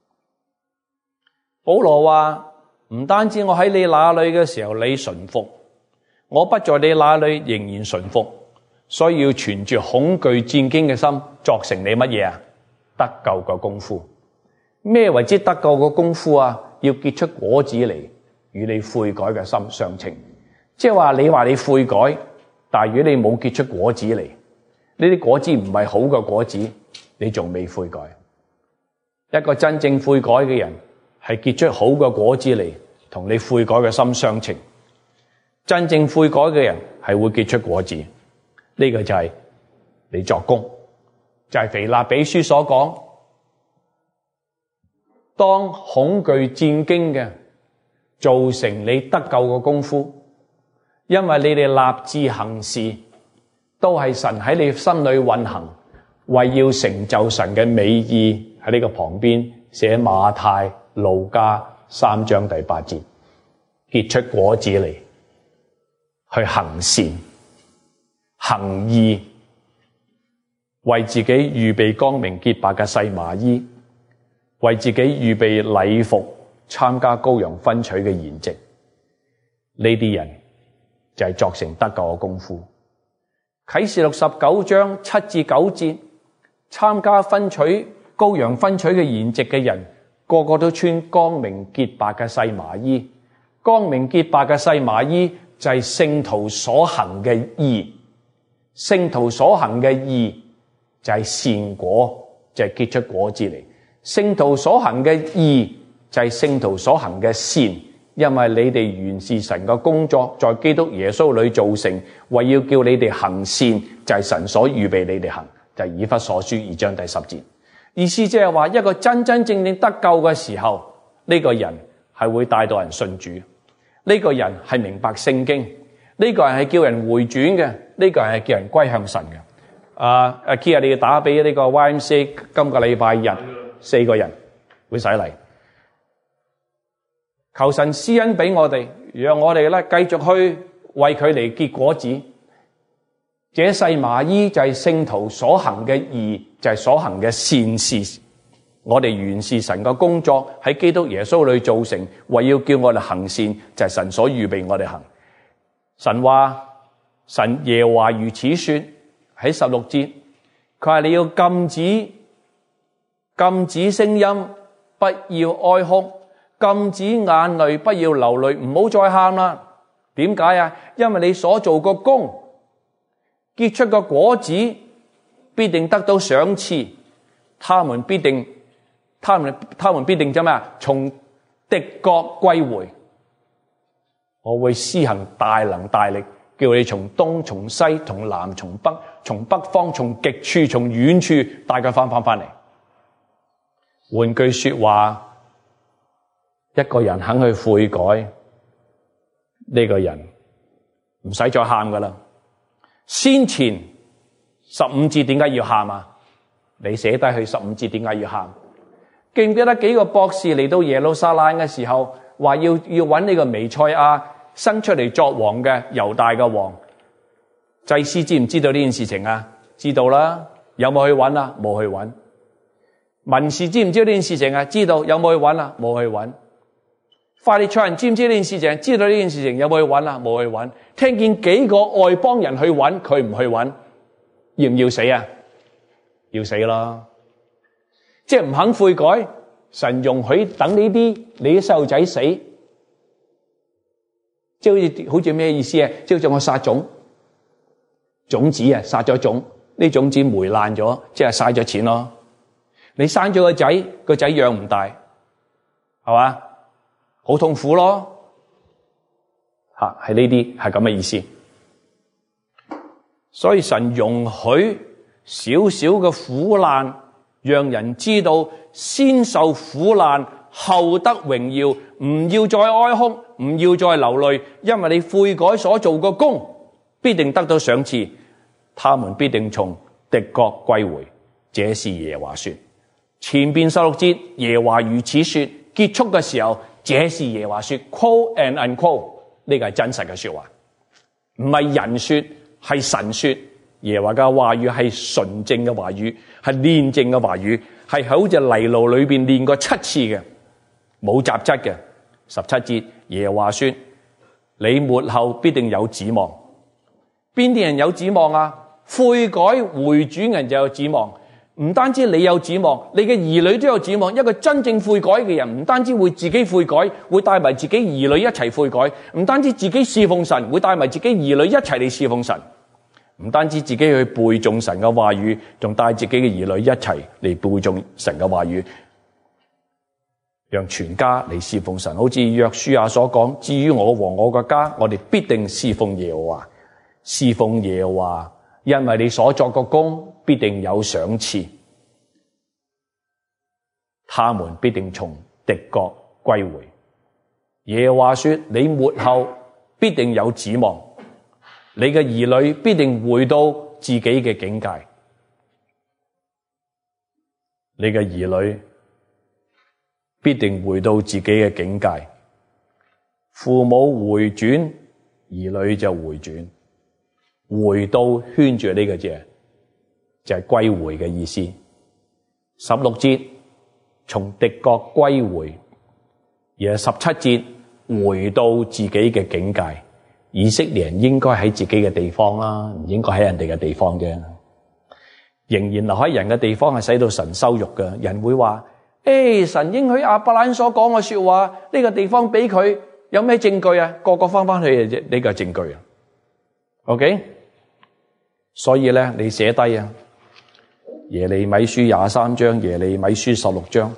保羅話：唔單止我喺你那裏嘅時候你順服，我不在你那裏仍然順服，所以要存住恐懼戰驚嘅心，作成你乜嘢啊？得救嘅功夫。咩為之得救嘅功夫啊？要結出果子嚟，與你悔改嘅心相稱。即係話你話你悔改，但係如果你冇結出果子嚟，呢啲果子唔係好嘅果子，你仲未悔改。一個真正悔改嘅人係結出好嘅果子嚟，同你悔改嘅心相稱。真正悔改嘅人係會結出果子。呢個就係你作工， 就係腓立比書所講，當恐懼戰驚嘅造成你得救嘅功夫，因為你哋立志行事都係神喺你心裏運行，為要成就神嘅美意。喺呢個旁邊寫馬太、路加3章第8節，結出果子嚟，去行善、行義，為自己預備光明潔白嘅細麻衣，為自己預備禮服，參加羔羊分取嘅筵席。呢啲人就係作成得救嘅功夫。啟示錄19章7至9節，參加分取羔羊分取嘅筵席嘅人，個個都穿光明潔白嘅細麻衣。光明潔白嘅細麻衣就係聖徒所行嘅義，聖徒所行嘅義就係善果，就係結出果子嚟。聖徒所行嘅義就係聖徒所行嘅善，因為你哋原是神嘅工作，在基督耶穌裏造成，為要叫你哋行善，就係神所預備你哋行，就係以弗所書2章第10節。意思即係話，一個真真正正得救嘅時候，呢個人係會帶到人信主，呢個人係明白聖經，呢個人係叫人回轉嘅，呢個人係叫人歸向神嘅。Kia 你要打俾呢個 YMCA， 今個禮拜日4個人會洗禮，求神施恩俾我哋，讓我哋咧繼續去為佢嚟結果子。這細麻衣就係聖徒所行嘅義，就係所行嘅善事。我哋原是神嘅工作，喺基督耶穌裏造成，為要叫我哋行善，就係神所預備我哋行。神話，神耶和華如此說，喺16節，佢話你要禁止聲音，不要哀哭，禁止眼淚，不要流淚，唔好再喊啦。點解啊？因為你所做個工結出個果子，必定得到賞賜。他們必定怎麼樣？從敵國歸回。我會施行大能大力，叫你從東、從西、從南、從北、從北方、從極處、從遠處帶佢翻嚟。換句說話，一個人肯去悔改，呢個人唔使再喊噶啦。先前15節點解要喊啊？你寫低去15節點解要喊？記唔記得幾個博士嚟到耶路撒冷嘅時候，話要揾呢個彌賽亞生出嚟作王嘅猶大嘅王？祭司知唔知道呢件事情啊？知道啦。有冇去揾啊？冇去揾。文士知唔知道呢件事情啊？知道。有冇去揾啊？冇去揾。法利賽人知唔知呢件事情？知道呢件事情。有冇去揾啊？冇去揾。聽見幾個外邦人去揾，佢唔去揾，要唔要死啊？要死啦！即係唔肯悔改，神容許等你啲細路仔死，即係好似咩意思啊？即係好似我撒種子啊，撒咗種，呢種子霉爛咗，即係嘥咗錢咯。你生咗個仔養唔大，係嘛？好痛苦咯。係呢啲係咁嘅意思。所以神容許少少嘅苦難，讓人知道先受苦難後得榮耀，唔要再哀哭，唔要再流淚，因為你悔改所做嘅功必定得到賞賜，他們必定從敵國歸回。這是耶和華說。前邊16節耶和華如此說，結束嘅時候，這是耶和華說 quote and unquote， 呢個係真實嘅說話，唔係人說，係神說。耶和華嘅話語係純正嘅話語，係煉淨嘅話語，係好似泥爐裏邊煉過7次嘅，冇雜質嘅。17節耶和華說，你末後必定有指望。邊啲人有指望啊？悔改回轉嘅人就有指望。唔單止你有指望，你嘅兒女都有指望。一個真正悔改嘅人，唔單止會自己悔改，會帶埋自己兒女一齊悔改。唔單止自己侍奉神，會帶埋自己兒女一齊嚟侍奉神。唔單止自己去背誦神嘅話語，仲帶自己嘅兒女一齊嚟背誦神嘅話語，讓全家嚟侍奉神。好似約書亞所講，至於我和我嘅家，我哋必定侍奉耶和華。侍奉耶和華因為你所作嘅工必定有賞賜，他們必定從敵國歸回。耶和華說，你末後必定有指望，你嘅兒女必定回到自己嘅境界。你嘅兒女必定回到自己嘅境界。父母回轉，兒女就回轉。回到圈住呢個字，就係歸回嘅意思。16節從敵國歸回，而係17節回到自己嘅境界。以色列人應該喺自己嘅地方啦，唔應該喺人哋嘅地方啫。仍然留喺人嘅地方係使到神羞辱嘅。人會話：神應許亞伯蘭所講嘅說話，呢個地方俾佢，有咩證據啊？個個翻翻去呢個證據啊。OK， 所以咧，你寫低啊，耶利米書23章，耶利米書16章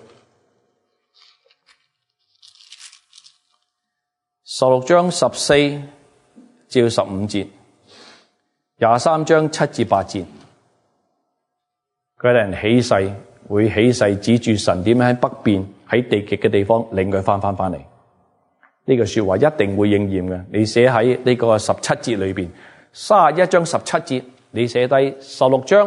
，16章14至15節，23章7至8節。嗰啲人起誓，會起誓指住神點樣喺北邊喺地極嘅地方令佢翻嚟。呢個說話一定會應驗嘅。你寫喺呢個17節裏邊，31章17節，你寫低16章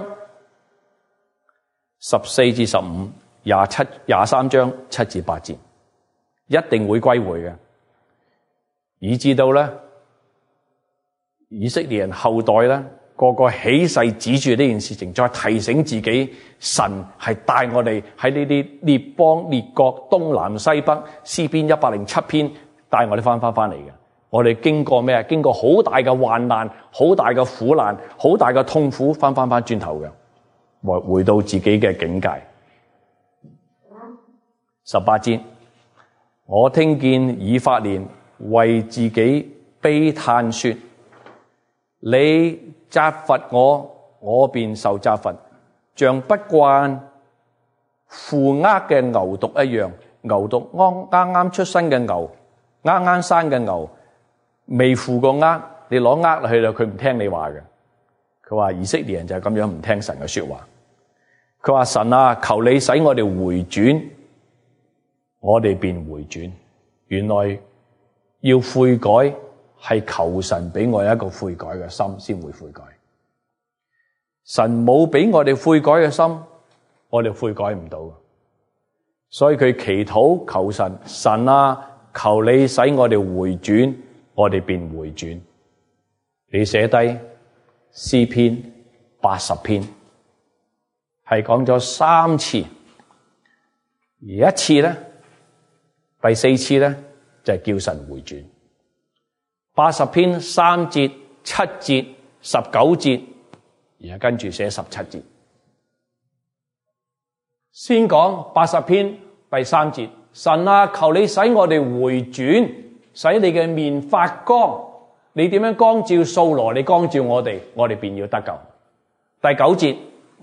14至15、23章7至8節，一定會歸回嘅。以至到咧，以色列人後代咧，個個起誓指住呢件事情，再提醒自己，神係帶我哋喺呢啲列邦列國東南西北，詩篇107篇帶我哋翻嚟嘅。我哋經過咩啊？經過好大嘅患難，好大嘅苦難，好大嘅痛苦，翻轉頭嘅，回到自己嘅境界。18節，我聽見以法蓮為自己悲嘆說：你責罰我，我便受責罰，像不慣負軛嘅牛犢一樣。牛犢啱出生嘅牛，啱生嘅牛，未負過軛，你攞軛落去啦，佢唔聽你話嘅。佢話以色列人就係咁樣唔聽神嘅說話。佢話神啊，求你使我哋回轉，我哋便回轉。原來要悔改係求神俾我一個悔改嘅心先會悔改。神冇俾我哋悔改嘅心，我哋悔改唔到。所以佢祈禱求神，神啊，求你使我哋回轉，我哋便回轉。你寫低詩篇80篇，係講咗3次，而一次咧，第4次咧就係叫神回轉。80篇3節、7節、19節，然後跟住寫17節。先講80篇第3節，神啊，求你使我哋回轉，使你嘅面發光。你點樣光照掃羅，你光照我哋，我哋便要得救。第9節，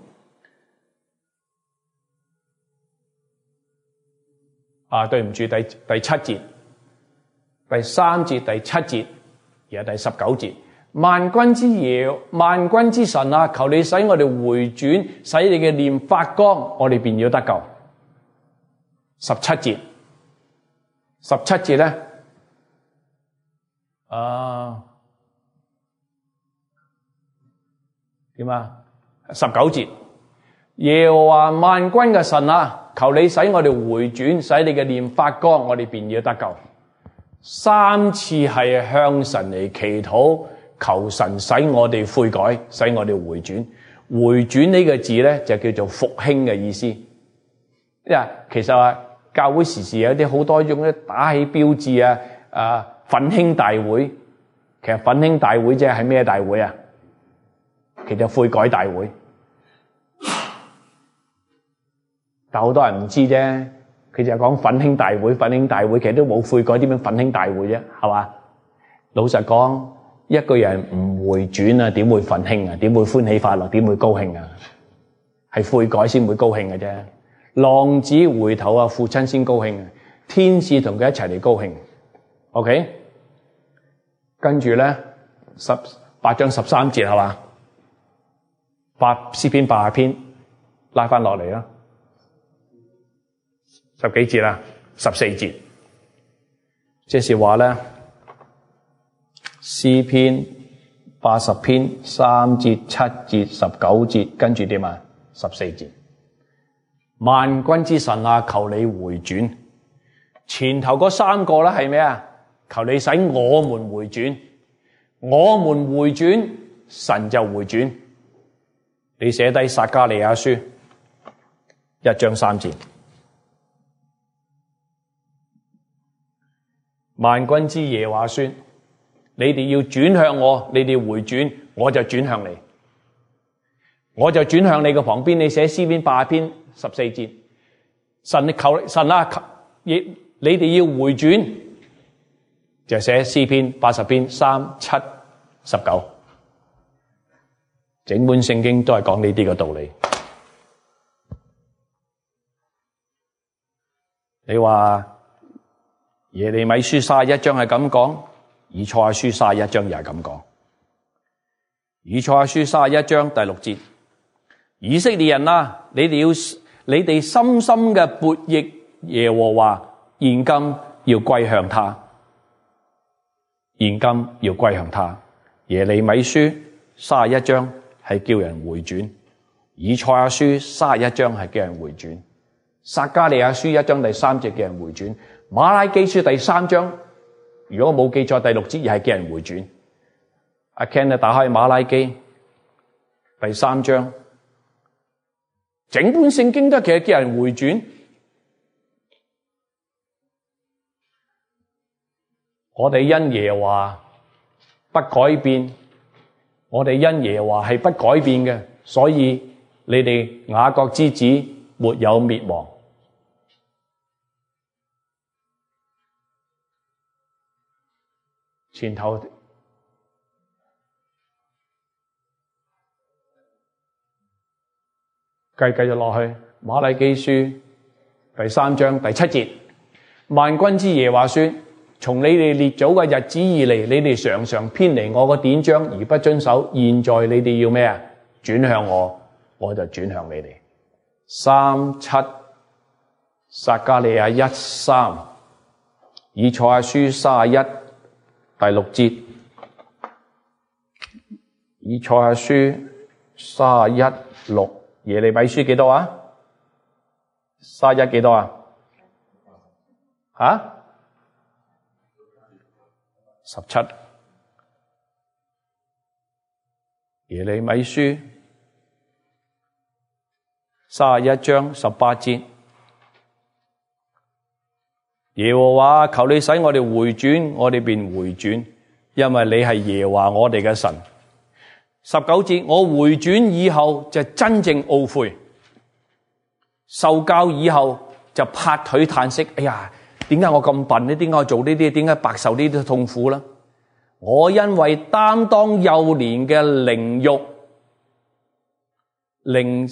對唔住，第7節，第3節、第7節，然後第19節，萬軍之耶，萬軍之神啊，求你使我哋回轉，使你嘅臉發光，我哋便要得救。17節，17節咧，點啊？19節，耶和華萬軍嘅神啊，求你使我哋回轉，使你嘅臉發光，我哋便要得救。3次係向神嚟祈禱，求神使我哋悔改，使我哋回轉。回轉呢個字咧就叫做復興嘅意思。其實話教會時時有啲好多種打起標誌啊，奮興大會。其實奮興大會即係咩大會啊？其實悔改大會。但好多人唔知啫，佢就講奮興大會，奮興大會其實都冇悔改，點樣奮興大會啫？係嘛？老實講，一個人唔回轉啊，點會奮興啊？點會歡喜快樂？點會高興啊？係悔改先會高興嘅啫。浪子回頭啊，父親先高興啊，天使同佢一齊嚟高興。OK， 跟住咧18章13節係嘛？ 詩篇80篇拉翻落嚟啦，10幾節啦，14節，即是話咧，詩篇80篇3節、7節、19節，跟住點啊？14節，萬軍之神啊，求你回轉。前頭嗰3個咧係咩啊？求你使我們回轉，我們回轉，神就回轉。你寫低撒迦利亞書1章3節，萬軍之耶和華說：你哋要轉向我，你哋回轉，我就轉向你，我就轉向你嘅旁邊。你寫詩篇80篇14節，神啊，你哋要回轉，就寫詩篇80篇3、7、19。整本聖經都係講呢啲嘅道理。你話耶利米書31章係咁講，以賽亞書31章又係咁講。以賽亞書31章第6節，以色列人啊，你哋深深嘅悖逆耶和華，現今要歸向他，現今要歸向他。耶利米書31章係叫人回轉，以賽亞書31章係叫人回轉，撒迦利亞書1章第3節叫人回轉，馬拉基書第3章如果冇記錯第6節又係叫人回轉。阿 Ken 啊，打開馬拉基第3章，整本聖經都其實叫人回轉。我哋因耶和華不改變，我哋因耶和華係不改變嘅，所以你哋雅各之子沒有滅亡。前頭繼續落去，馬拉基書第3章第7節，萬軍之耶和華說：從你哋列祖嘅日子以嚟，你哋常常偏離我嘅典章而不遵守。現在你哋要咩啊？轉向我，我就轉向你哋。3、7，撒迦利亞1、3，以賽亞書31第6節，以賽亞書31、6，耶利米書幾多啊？31幾多啊？吓？17，耶利米書31章18節，耶和華求你使我哋回轉，我哋便回轉，因為你係耶和華我哋嘅神。19節，我回轉以後就真正懊悔，受教以後就拍腿嘆息，哎呀，點解我咁笨呢？點解我做呢啲？點解白受呢啲痛苦呢？我因為擔當幼年嘅凌辱、凌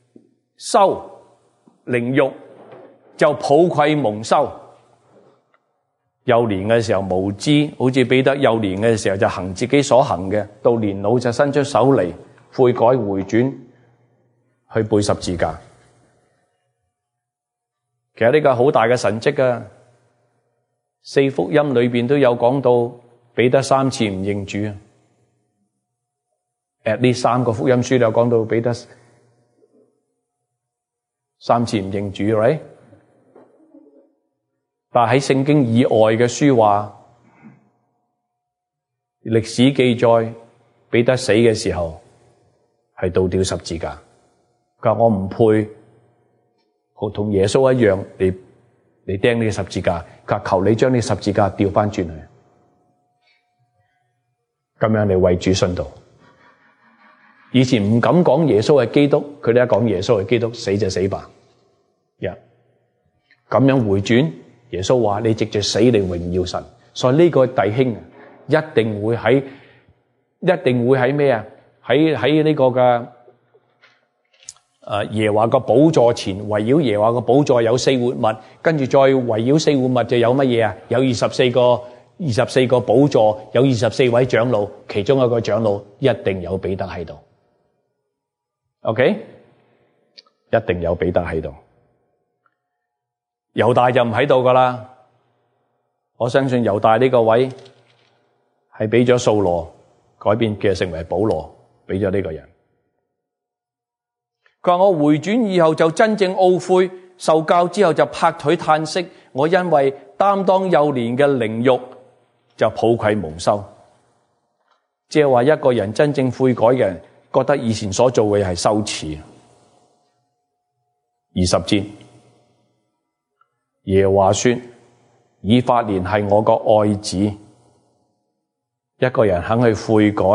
辱，就抱愧蒙羞。幼年嘅時候無知，好似彼得幼年嘅時候就行自己所行嘅，到年老就伸出手嚟悔改回轉，去背十字架。其實呢個好大嘅神蹟啊！4福音裏邊都有講到彼得3次唔認主。at least 3個福音書都有講到彼得3次唔認主 ，right？ 但係喺聖經以外嘅書話，歷史記載彼得死嘅時候係倒吊十字架。佢話我唔配同耶穌一樣你釘呢個十字架。佢話求你將呢十字架調翻轉去，咁樣你為主殉道。以前唔敢講耶穌係基督，佢哋一講耶穌係基督，死就死吧。咁樣回轉。耶穌話你藉着死嚟榮耀神，所以呢個弟兄一定會喺咩啊？喺呢個嘅耶和華個寶座前，圍繞耶和華個寶座有四活物，跟住再圍繞四活物就有乜嘢啊？有24個寶座，有24位長老，其中一個長老一定有彼得喺度。 OK， 一定有彼得喺度，猶大就唔喺度噶啦。我相信猶大呢個位係俾咗掃羅改變嘅，成為保羅，俾咗呢個人。佢話我回轉以後就真正懊悔，受教之後就拍腿嘆息，我因為擔當幼年嘅凌辱就抱愧蒙羞。即係話一個人真正悔改嘅人，覺得以前所做嘅係羞恥。20節，耶和華說，以法蓮係我個愛子。一個人肯去悔改。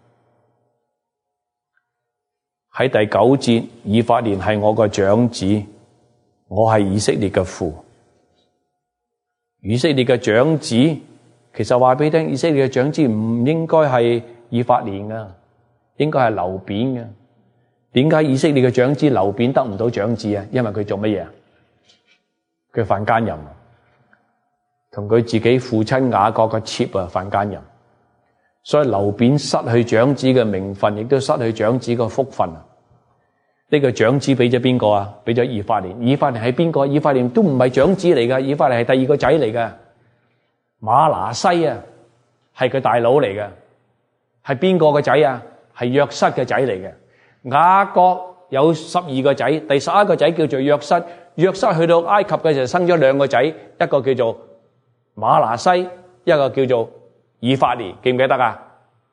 喺第9節，以法蓮係我個長子，我係以色列嘅父。以色列嘅長子，其實話俾你聽，以色列嘅長子唔應該係以法蓮噶，應該係流便嘅。點解以色列嘅長子流便得唔到長子啊？因為佢做乜嘢啊？佢犯奸淫，同佢自己父親雅各嘅妾犯奸淫，所以流便失去長子嘅名分，亦都失去長子嘅福分。呢個長子俾咗邊個啊？俾咗以法蓮。以法蓮係邊個？以法蓮都唔係長子嚟噶，以法蓮係第二個仔嚟噶。馬拿西啊，係佢大佬嚟噶。係邊個嘅仔啊？係約瑟嘅仔嚟嘅。雅各有12個仔，第11個仔叫做約瑟。約瑟去到埃及嘅時候生咗2個仔，一個叫做馬拿西，一個叫做以法蓮，記唔記得啊？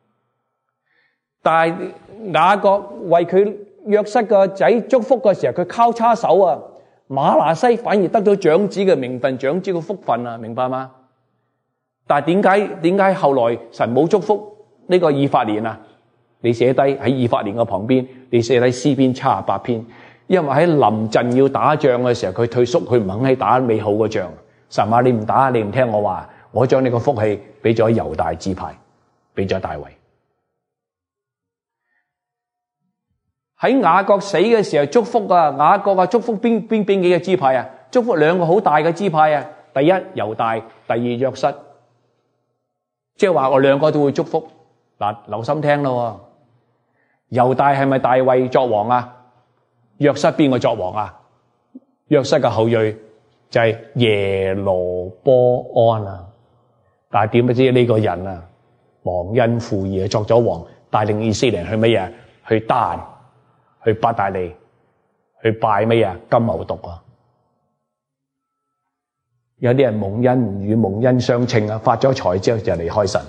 但係雅各為佢約瑟個仔祝福嘅時候，佢交叉手啊，馬拿西反而得到長子嘅名分，長子嘅福分啊，明白嗎？但係點解後來神冇祝福呢個以法蓮啊？你寫低喺以法蓮嘅旁邊，你寫低詩篇78篇，因為喺臨陣要打仗嘅時候，佢退縮，佢唔肯去打美好嘅仗。神話你唔打，你唔聽我話，我將你個福氣俾咗猶大支派，俾咗大衛。喺雅各死嘅時候祝福啊，雅各啊祝福邊幾個支派啊？祝福2個好大嘅支派啊！第一猶大，第二約瑟，即係話我2個都會祝福。嗱，留心聽咯。猶大係咪大衛作王啊？約瑟邊個作王啊？約瑟嘅後裔就係耶羅波安啊！但係點不知呢個人啊，忘恩負義作咗王，帶領以色列人去乜嘢？去丹，去伯大利，去拜乜嘢？金牛犢啊！有啲人蒙恩唔與蒙恩相稱啊，發咗財之後就離開神。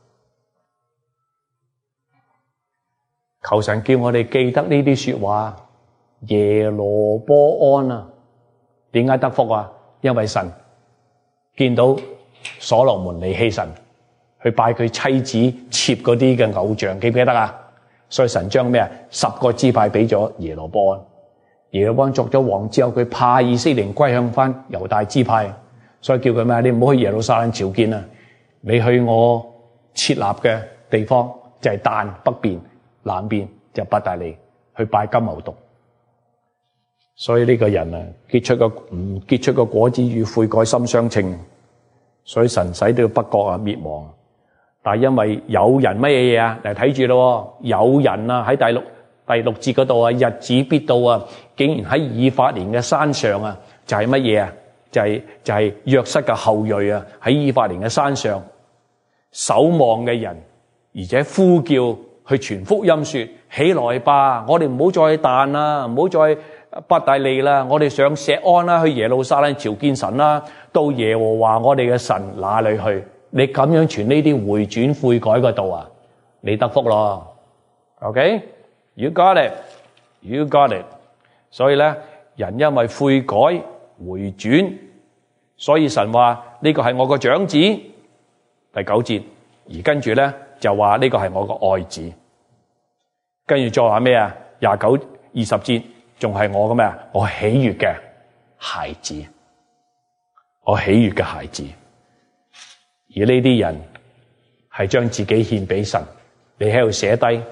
求神叫我哋記得呢啲說話。耶羅波安啊，點解得福啊？因為神見到所羅門離棄神，去拜佢妻子妾嗰啲嘅偶像，記唔記得啊？所以神將咩啊？10個支派俾咗耶羅波安。耶羅波安作咗王之後，佢怕以色列人歸向翻猶大支派，所以叫佢咩？你唔好去耶路撒冷朝見啊！你去我設立嘅地方就係但北邊，南邊就伯大利，去拜金牛犢。所以呢個人啊，唔結出個果子與悔改心相稱，所以神使到北國啊滅亡。但係因為有人乜嘢啊？嚟睇住咯，有人啊喺第六節嗰度啊，日子必到啊，竟然喺以法蓮嘅山上啊，就係乜嘢啊？就係約瑟嘅後裔啊，喺以法蓮嘅山上守望嘅人，而且呼叫去傳福音說：起來吧，我哋唔好再但啦，唔好再伯大利啦，我哋上錫安啦，去耶路撒冷朝見神啦，到耶和華我哋嘅神那裏去。你咁樣傳呢啲回轉悔改嘅道啊，你得福咯。OK， you got it， you got it。所以咧，人因為悔改回轉，所以神話呢個係我個長子，第9節，而跟住咧就話呢個係我個愛子，跟住再話咩啊？29、20節。仲係我嘅咩啊？我喜悅嘅孩子，我喜悅嘅孩子。而呢啲人係將自己獻俾神。你喺度寫低，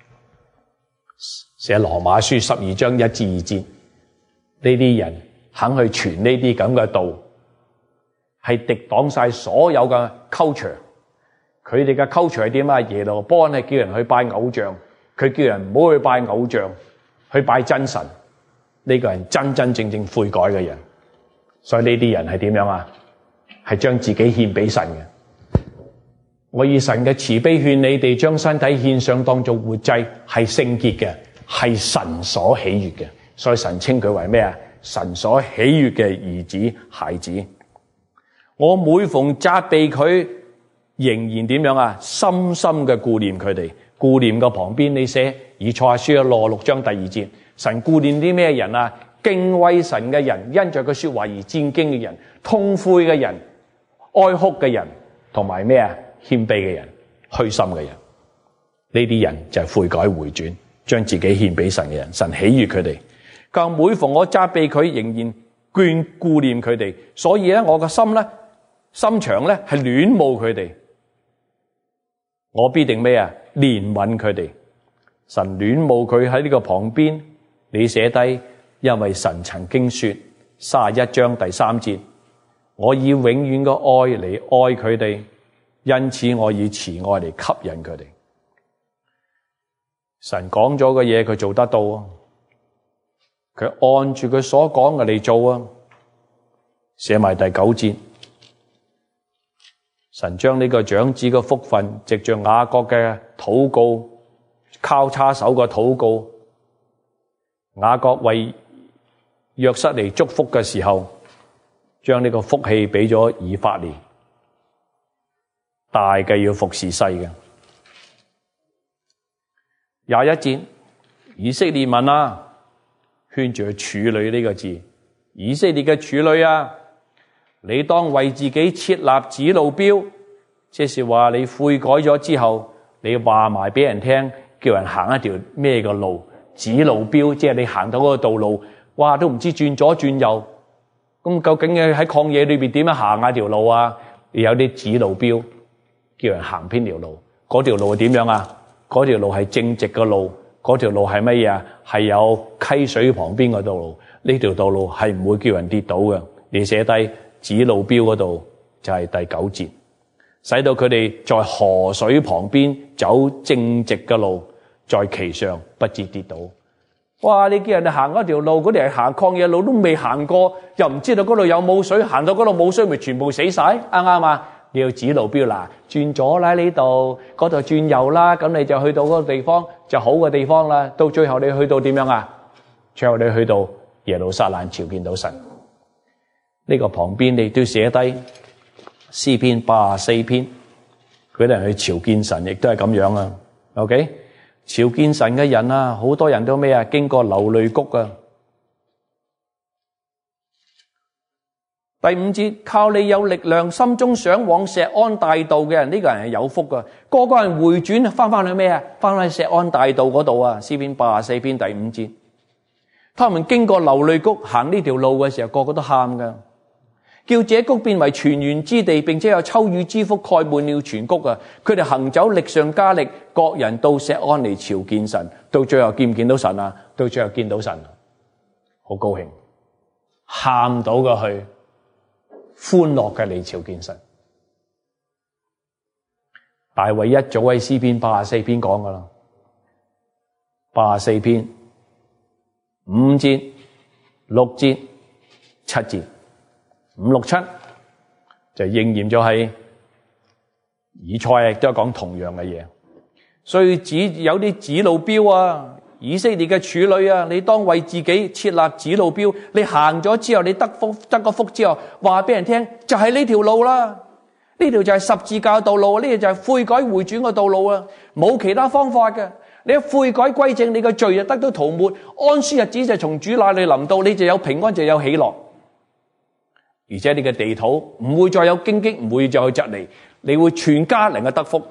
寫羅馬書12章1至2節，呢啲人肯去傳呢啲咁嘅道，係敵擋晒所有嘅 culture。佢哋嘅 culture 係點啊？耶羅波安係叫人去拜偶像，佢叫人唔好去拜偶像。 去拜真神，呢個人真真正正悔改嘅人。所以呢啲人係點樣啊？係將自己獻俾神嘅。我以神嘅慈悲勸你哋，將身體獻上當作活祭，係聖潔嘅，係神所喜悅嘅。所以神稱佢為咩啊？神所喜悅嘅兒子孩子。我每逢責備佢，仍然點樣啊？深深嘅顧念佢哋。顧念個旁邊你寫以賽亞書嘅66章第2節，神顧念啲咩人啊？敬畏神嘅人，因着佢說話而戰兢嘅人，痛悔嘅人，哀哭嘅人，同埋咩啊？謙卑嘅人，虛心嘅人。呢啲人就係悔改回轉，將自己獻俾神嘅人。神喜悅佢哋。但每逢我責備佢，仍然顧念佢哋，所以咧我個心咧心腸咧係戀慕佢哋。我必定咩啊？憐憫佢哋。神戀慕佢喺呢個旁邊，你寫低，因為神曾經說31章第3節，我以永遠嘅愛嚟愛佢哋，因此我以慈愛嚟吸引佢哋。神講咗嘅嘢佢做得到啊，佢按住佢所講嘅嚟做啊。寫埋第9節，神將呢個長子嘅福分藉着雅各嘅禱告，交叉手嘅禱告，雅各為約瑟嚟祝福嘅時候，將呢個福氣俾咗以法蓮，大嘅要服侍細嘅。21節，以色列民啊，圈住處女呢個字，以色列嘅處女啊，你當為自己設立指路標，即是話你悔改咗之後，你話埋俾人聽，叫人行一條咩嘅路，指路標，即係你行到嗰個道路，哇都唔知轉左轉右，咁究竟喺曠野裏邊點樣行下條路啊？你有啲指路標，叫人行邊條路，嗰條路係點樣啊？嗰條路係正直嘅路，嗰條路係乜嘢啊？係有溪水旁邊嘅道路，呢條道路係唔會叫人跌倒嘅。你寫低指路標嗰度就係第9節，使到佢哋在河水旁邊走正直嘅路，在其上不致跌倒。哇！你叫人哋行嗰條路，嗰啲係行曠野路都未行過，又唔知道嗰度有冇水，行到嗰度冇水咪全部死晒，啱唔啱啊？你要指路標啦，轉左啦呢度，嗰度轉右啦，咁你就去到嗰個地方就好嘅地方啦。到最後你去到點樣啊？最後你去到耶路撒冷朝見到神。呢個旁邊你都寫低詩篇84篇，佢哋去朝見神，亦都係咁樣啊。OK， 朝見神嘅人啊，好多人都咩啊？經過流淚谷啊。第5節，靠你有力量，心中想往錫安大道嘅人，呢個人係有福噶。個個人回轉翻去咩啊？翻去錫安大道嗰度啊。詩篇84篇第5節，他們經過流淚谷行呢條路嘅時候，個個都喊噶，叫這谷變為泉源之地，並且有秋雨之福蓋滿了全谷啊！佢哋行走力上加力，各人到錫安嚟朝見神。到最後見唔見到神啊？到最後見到神，好高興，喊到過去。歡樂嘅嚟朝見神。大衛一早喺詩篇84篇講噶啦，84篇5節、6節、7節，5、6、7就應驗咗喺以賽亞，亦都係講同樣嘅嘢。所以有啲指路標啊，以色列嘅處女啊，你當為自己設立指路標，你行咗之後，你得個福之後，話俾人聽就係呢條路啦，呢條就係十字架道路，呢條就係悔改回轉嘅道路啊，冇其他方法嘅。你一悔改歸正，你嘅罪就得到塗抹，安舒日子就從主那裏臨到，你就有平安，就有喜樂，而且你嘅地土唔會再有荊棘，唔會再有蒺藜，你會全家能夠得福。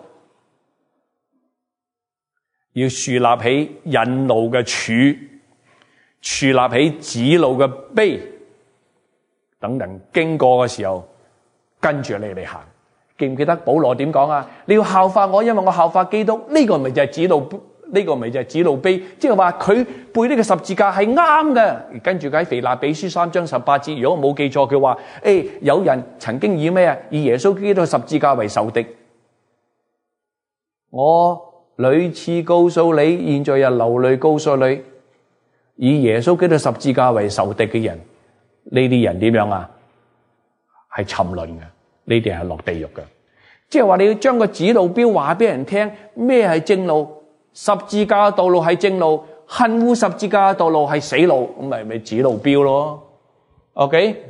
要樹立起引路嘅柱，樹立起指路嘅碑，等人經過嘅時候跟住你嚟行。記唔記得保羅點講啊？你要效法我，因為我效法基督。呢個咪就係指路，呢個咪就係指路碑，即係話佢背呢個十字架係啱嘅。跟住喺腓立比書3章18節，如果我冇記錯，佢話有人曾經以咩啊？以耶穌基督十字架為仇敵。我屢次告訴你，現在又流淚告訴你， 以耶穌基督十字架為仇敵嘅人，呢啲人點樣啊？係沉淪嘅，呢啲係落地獄嘅。即係話你要將個指路標話俾人聽，咩係正路？十字架嘅道路係正路，恨惡十字架嘅道路係死路，咁咪指路標咯。OK，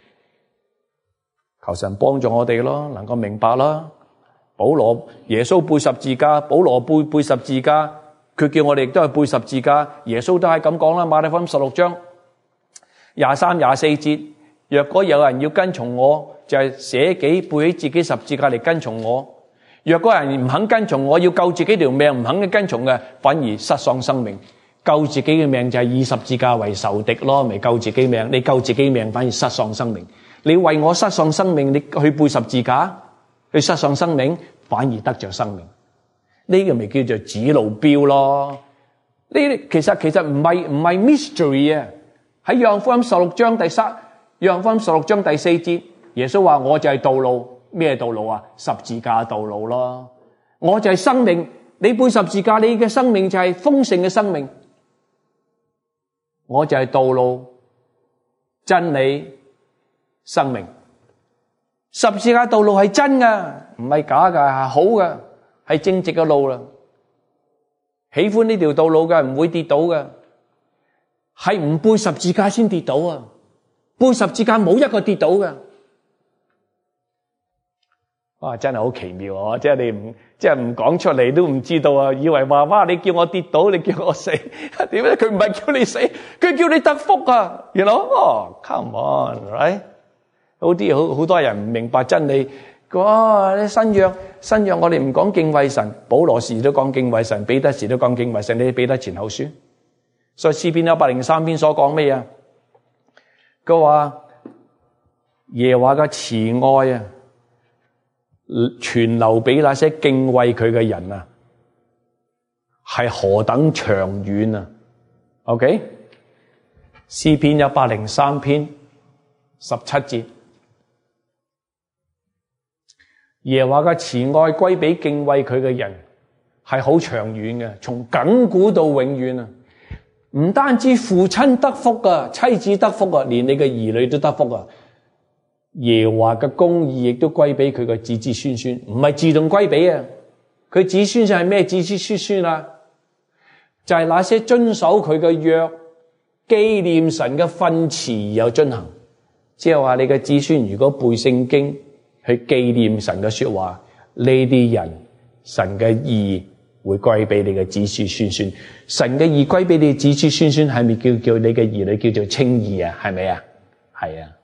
求神幫助我哋咯，能夠明白啦。保羅耶穌背十字架，保羅背十字架，佢叫我哋亦都係背十字架。耶穌都係咁講啦，馬太福音16章23、24節，若果有人要跟從我，就係捨己背起自己十字架嚟跟從我。若果人唔肯跟從我，要救自己條命，唔肯跟從嘅，反而失喪生命。救自己嘅命就係以十字架為仇敵咯，咪救自己命。你救自己命，反而失喪生命。你為我失喪生命，你去背十字架，去失喪生命，反而得着生命。呢個咪叫做指路標咯。呢啲其實唔係 mystery 啊。喺約翰福音16章約翰福音16章第4節，耶穌話我就係道路。咩道路啊？十字架道路咯。我就係生命，你背十字架，你嘅生命就係豐盛嘅生命。我就係道路、真理、生命。十字架道路係真噶，唔係假噶，係好噶，係正直嘅路啦。喜歡呢條道路嘅唔會跌倒嘅，係唔背十字架先跌倒啊！背十字架冇一個跌倒嘅。哇！真係好奇妙啊！即係你唔講出嚟都唔知道啊！以為話哇，你叫我跌倒，你叫我死，點解佢唔係叫你死，佢叫你得福啊！You know？哦，come on，right？ 好多人唔明白真理。哇！新約我哋唔講敬畏神，保羅時都講敬畏神，彼得時都講敬畏神。你彼得前後書，所以詩篇103篇所講咩啊？佢話耶和華嘅慈愛啊，存留俾那些敬畏佢嘅人啊，係何等長遠啊 ？OK， 詩篇103篇17節，耶和華嘅慈愛歸俾敬畏佢嘅人，係好長遠嘅，從亙古到永遠啊！唔單止父親得福啊，妻子得福啊，連你嘅兒女都得福啊！耶和華嘅公義亦都歸俾佢嘅子子孫孫，唔係自動歸俾啊！佢子孫就係咩子子孫孫啊？就係那些遵守佢嘅約、紀念神嘅訓詞而有遵行。即係話你嘅子孫如果背聖經去紀念神嘅說話，呢啲人神嘅義會歸俾你嘅子子孫孫。神嘅義歸俾你子子孫孫，係咪叫你嘅兒女叫做稱義啊？係咪啊？係啊！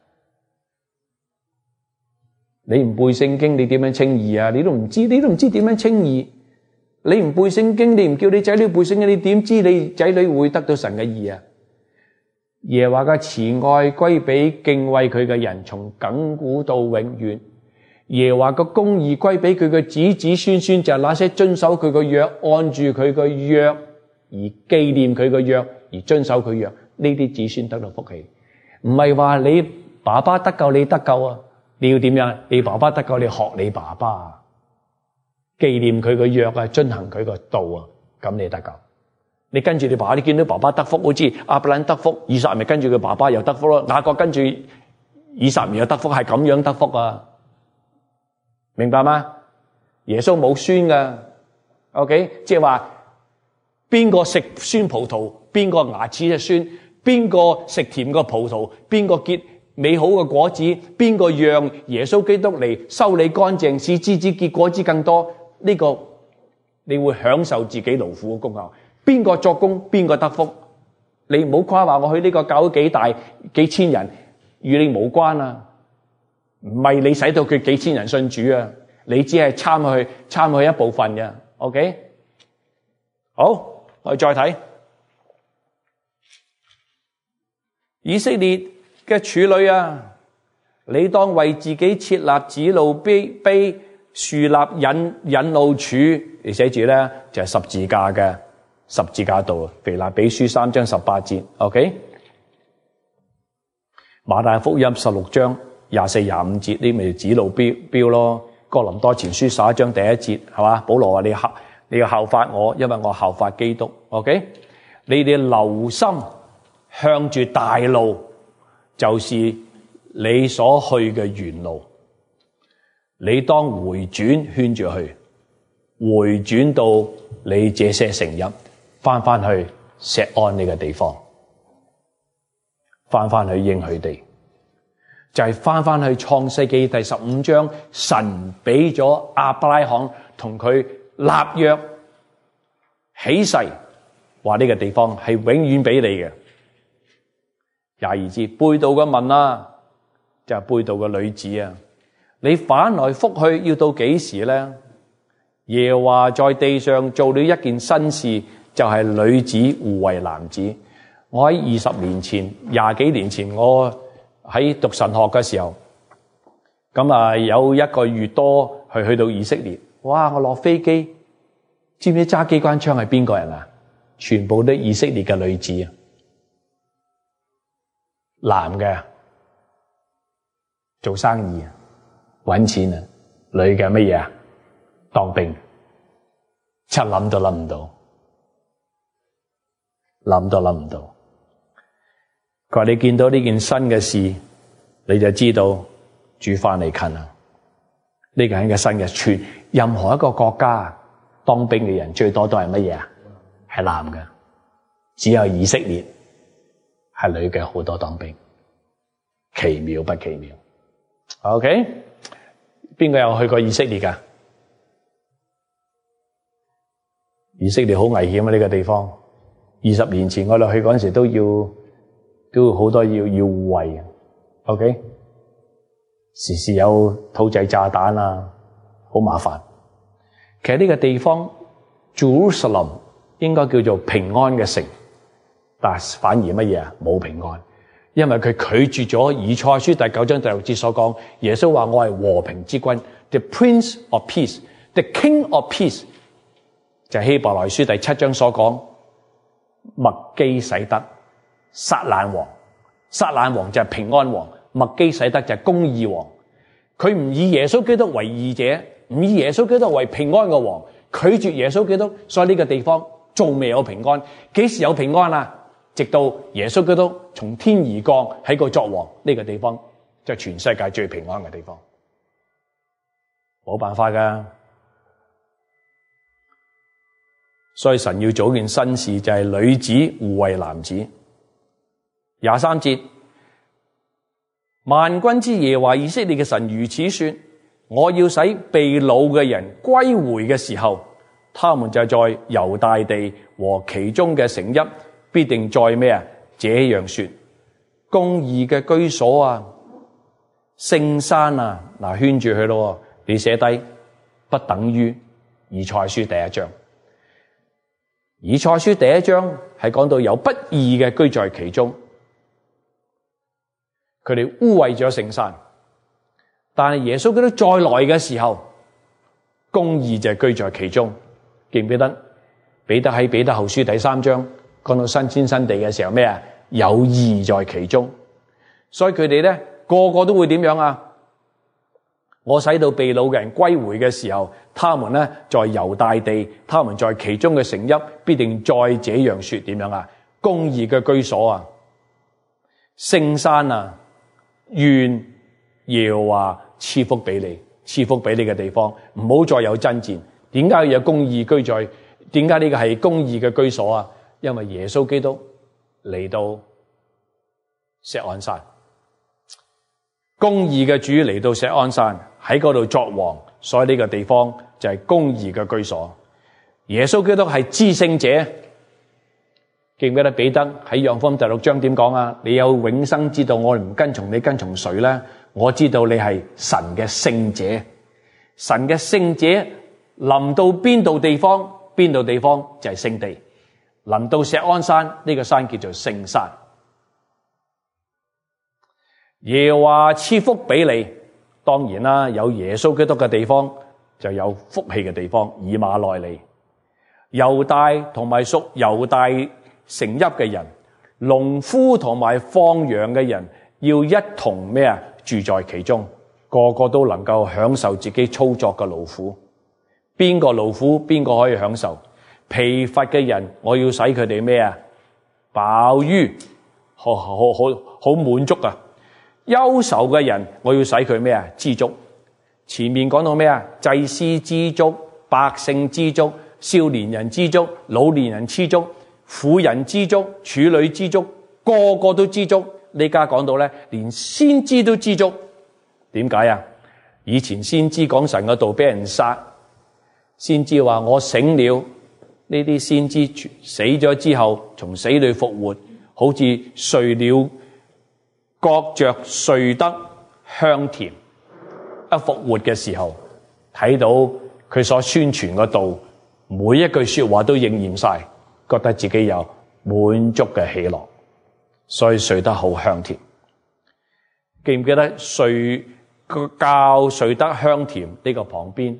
你唔背聖經，你點樣稱義啊？你都唔知點樣稱義。你唔背聖經，你唔叫你仔女背聖經，你點知你仔女會得到神嘅義啊？耶和華嘅慈愛歸俾敬畏佢嘅人，從亙古到永遠。耶和華嘅公義歸俾佢嘅子子孫孫，就係那些遵守佢嘅約，按住佢嘅約而紀念佢嘅約而遵守佢約，呢啲子孫得到福氣。唔係話你爸爸得救，你得救啊！你要點樣？你爸爸得救，你學你爸爸，紀念佢嘅約啊，遵行佢個道啊，咁你得救。你跟住你爸爸，你見到爸爸得福，好似亞伯蘭得福，以撒咪跟住佢爸爸又得福咯，雅各跟住以撒咪又得福，係咁樣得福啊！明白嗎？耶穌冇酸噶 ，OK， 即係話邊個食酸葡萄，邊個牙齒就酸；邊個食甜個葡萄，邊個結美好嘅果子，邊個讓耶穌基督嚟修理乾淨，使枝子結果子更多？呢個你會享受自己勞苦嘅功效。邊個作工，邊個得福？你唔好誇話我去呢個教會幾大幾千人，與你無關啊！唔係你使到佢幾千人信主啊，你只係參與一部分嘅。OK， 好，我哋再睇以色列嘅處女啊，你當為自己設立指路碑，樹立引路柱，你寫住咧就係十字架嘅十字架道。腓立比書3章18節 ，OK， 馬太福音16章24、25節，呢咪指路標咯。哥林多前書11章第1節，係嘛？保羅話你要效法我，因為我效法基督。OK， 你哋留心向住大路，就是你所去嘅原路。你當回轉，圈住去，回轉到你這些城邑，翻去錫安呢個地方，翻去應許地，就係翻去創世記第15章，神俾咗亞伯拉罕同佢立約起誓，話呢個地方係永遠俾你嘅。22節，背道嘅民啊，就係背道嘅女子啊，你反來覆去要到幾時呢？耶和華在地上做了一件新事，就係女子互為男子。我喺20年前、20幾年前，我喺讀神學嘅時候，咁有1個月多去到以色列。哇！我落飛機，知唔知揸機關槍係邊個人啊？全部都以色列嘅女子啊，男嘅做生意啊，搵錢啊，女嘅乜嘢啊？當兵。真諗都諗唔到，諗都諗唔到。佢話你見到呢件新嘅事，你就知道主翻嚟近啦。呢個係一個新嘅傳，任何一個國家當兵嘅人最多都係乜嘢啊？係男嘅，只有以色列係女嘅好多當兵，奇妙不奇妙 ？OK， 邊個有去過以色列㗎？以色列好危險啊！呢個地方20年前我哋去嗰陣時都要好多要護衛 ，OK？ 時時有土製炸彈啊，好麻煩。其實呢個地方 Jerusalem 應該叫做平安嘅城，但反而乜嘢啊？冇平安，因為佢拒絕咗以賽亞書第9章第6節所講，耶穌話我係和平之君 ，the Prince of Peace，the King of Peace。就係希伯來書第7章所講，麥基洗德撒冷王，撒冷王就係平安王，麥基洗德就係公義王。佢唔以耶穌基督為義者，唔以耶穌基督為平安嘅王，拒絕耶穌基督，所以呢個地方仲未有平安。幾時有平安啊？直到耶穌基督從天而降喺個作王，呢個地方就係全世界最平安嘅地方。冇辦法噶。所以神要做一件新事，就係女子互為男子。23節，萬軍之耶和華以色列嘅神如此說：我要使被擄嘅人歸回嘅時候，他們就在猶大地和其中嘅城邑，必定在咩啊？這樣說：公義嘅居所啊，聖山啊，嗱，圈住佢咯，你寫低，不等於以賽亞書第1章。以賽亞書第1章係講到有不義嘅居在其中，佢哋污穢咗聖山。但係耶穌基督再來嘅時候，公義就係居在其中。記唔記得彼得喺彼得後書第3章講到新天新地嘅時候咩啊？有義在其中。所以佢哋咧個個都會點樣啊？我使到被擄嘅人歸回嘅時候，他們呢在猶大地，他們在其中嘅城邑，必定再這樣說，點樣啊？公義嘅居所啊，聖山啊，願耶和華賜福俾你，賜福俾你嘅地方，唔好再有爭戰。點解要有公義居在？點解呢個係公義嘅居所啊？因為耶穌基督嚟到錫安山，公義嘅主嚟到錫安山。喺嗰度作王，所以呢個地方就係公義嘅居所。耶穌基督係至聖者，記唔記得彼得喺約翰福音第6章點講啊？你有永生之道，我唔跟從你，跟從誰呢？我知道你係神嘅聖者，神嘅聖者臨到邊度地方，邊度地方就係聖地。臨到錫安山，呢個山叫做聖山。耶和華賜福俾你。當然啦，有耶穌基督嘅地方就有福氣嘅地方。以馬內利，猶大同埋屬猶大城邑嘅人，農夫同埋放羊嘅人，要一同咩啊？住在其中，個個都能夠享受自己操作嘅勞苦。邊個勞苦，邊個可以享受？疲乏嘅人，我要使佢哋咩啊？飽於好滿足啊！憂愁嘅人，我要使佢咩啊？知足。前面講到咩啊？祭司知足，百姓知足，少年人知足，老年人知足，婦人知足，處女知足，個個都知足。呢家講到咧，連先知都知足。點解啊？以前先知講神嘅道俾人殺，先知話我醒了。呢啲先知死咗之後，從死裏復活，好似睡了覺着睡得香甜。一復活嘅時候，睇到佢所宣傳嘅道，每一句說話都應驗晒，覺得自己有滿足嘅喜樂，所以睡得好香甜。記唔記得睡得香甜呢個旁邊？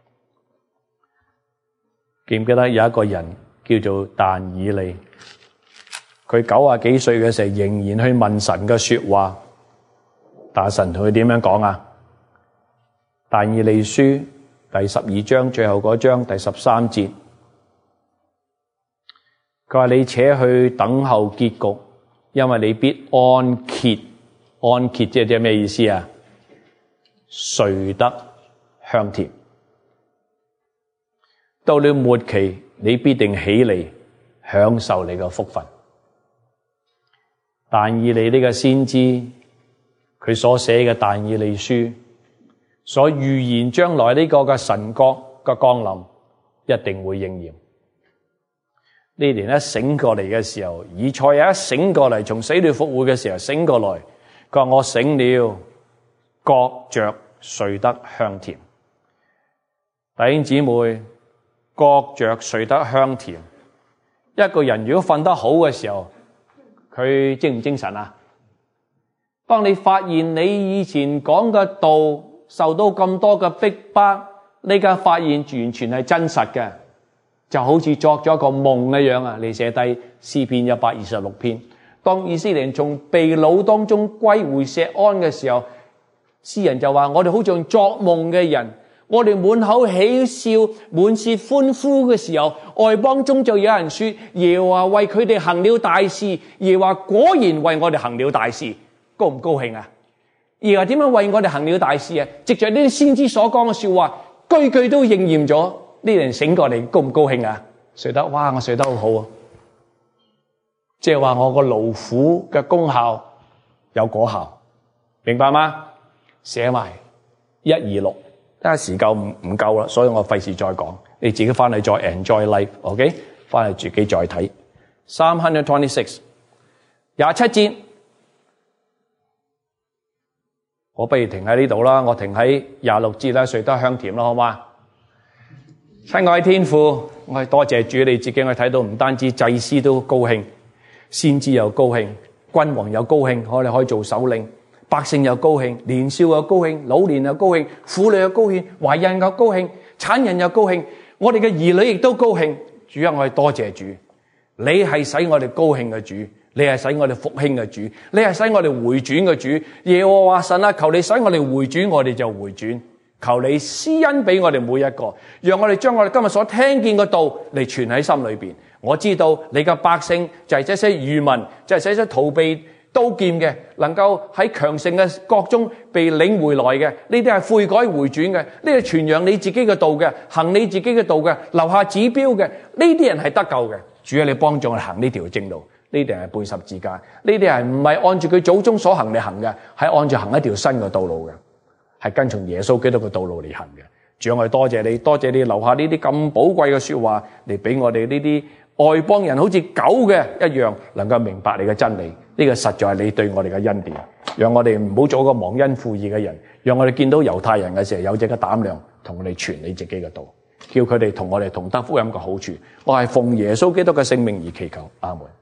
記唔記得有一個人叫做但以理？佢90幾歲嘅時候，仍然去問神嘅說話，但神同佢點樣講啊？但以理書第12章最後嗰章第13節，佢話你且去等候結局，因為你必安歇。安歇即係咩意思啊？睡得香甜。到了末期，你必定起嚟享受你嘅福分。但以理呢個先知，佢所寫嘅但以理書，所預言將來呢個嘅神國嘅降臨，一定會應驗。呢年一醒過嚟嘅時候，以賽亞一醒過嚟，從死裏復活嘅時候醒過來，佢話我醒了，覺着睡得香甜。弟兄姊妹，覺着睡得香甜。一個人如果瞓得好嘅時候，佢精唔精神啊？當你發現你以前講嘅道受到咁多嘅逼迫，呢家發現完全係真實嘅，就好似作咗個夢一樣啊！你寫低詩篇126篇，當以色列人從被擄當中歸回錫安嘅時候，詩人就話：我哋好像作夢嘅人，我哋滿口喜笑，滿舌歡呼嘅時候，外邦中就有人說：耶和華為佢哋行了大事，耶和華果然為我哋行了大事，高唔高興啊？耶和華點樣為我哋行了大事啊？藉着呢啲先知所講嘅說話，句句都應驗咗。呢人醒過嚟，高唔高興啊？睡得，哇！我睡得好好啊！即係話我個勞苦嘅功效有果效，明白嗎？寫埋126，但係時間唔夠啦，所以我費事再講，你自己翻去再 enjoy life，OK？ 翻去自己再睇326 27節，我不如停喺呢度啦，我停喺26節啦，睡得香甜啦，好嘛？親愛天父，我係多謝主你自己，我睇到唔單止祭司都高興，先知又高興，君王又高興，我哋可以做首領，百姓又高興，年少又高興，老年又高興，婦女又高興，懷孕又高興，產人又高興，我哋嘅兒女亦都高興。主啊，我係多謝主，你係使我哋高興嘅主，你係使我哋復興嘅主，你係使我哋回轉嘅主。耶和華神啊，求你使我哋回轉，我哋就回轉。求你施恩俾我哋每一個，讓我哋將我哋今日所聽見嘅道嚟存喺心裏邊。我知道你嘅百姓就係這些餘民，就係這些逃避刀劍嘅，能夠喺強盛嘅國中被領回來嘅，呢啲係悔改回轉嘅，呢啲係傳揚你自己嘅道嘅，行你自己嘅道嘅，留下指標嘅，呢啲人係得救嘅。主啊，你幫助我行呢條正路，呢啲係背十字架，呢啲係唔係按住佢祖宗所行嚟行嘅，係按住行一條新嘅道路嘅。係跟從耶穌基督嘅道路嚟行嘅。主啊，我哋多謝你，多謝你留下呢啲咁寶貴嘅說話嚟俾我哋呢啲外邦人好似狗嘅一樣，能夠明白你嘅真理。呢個實在係你對我哋嘅恩典，讓我哋唔好做一個忘恩負義嘅人，讓我哋見到猶太人嘅時候有這個膽量同我哋傳你自己嘅道，叫佢哋同我哋同得福音嘅好處。我係奉耶穌基督嘅聖名而祈求，阿門。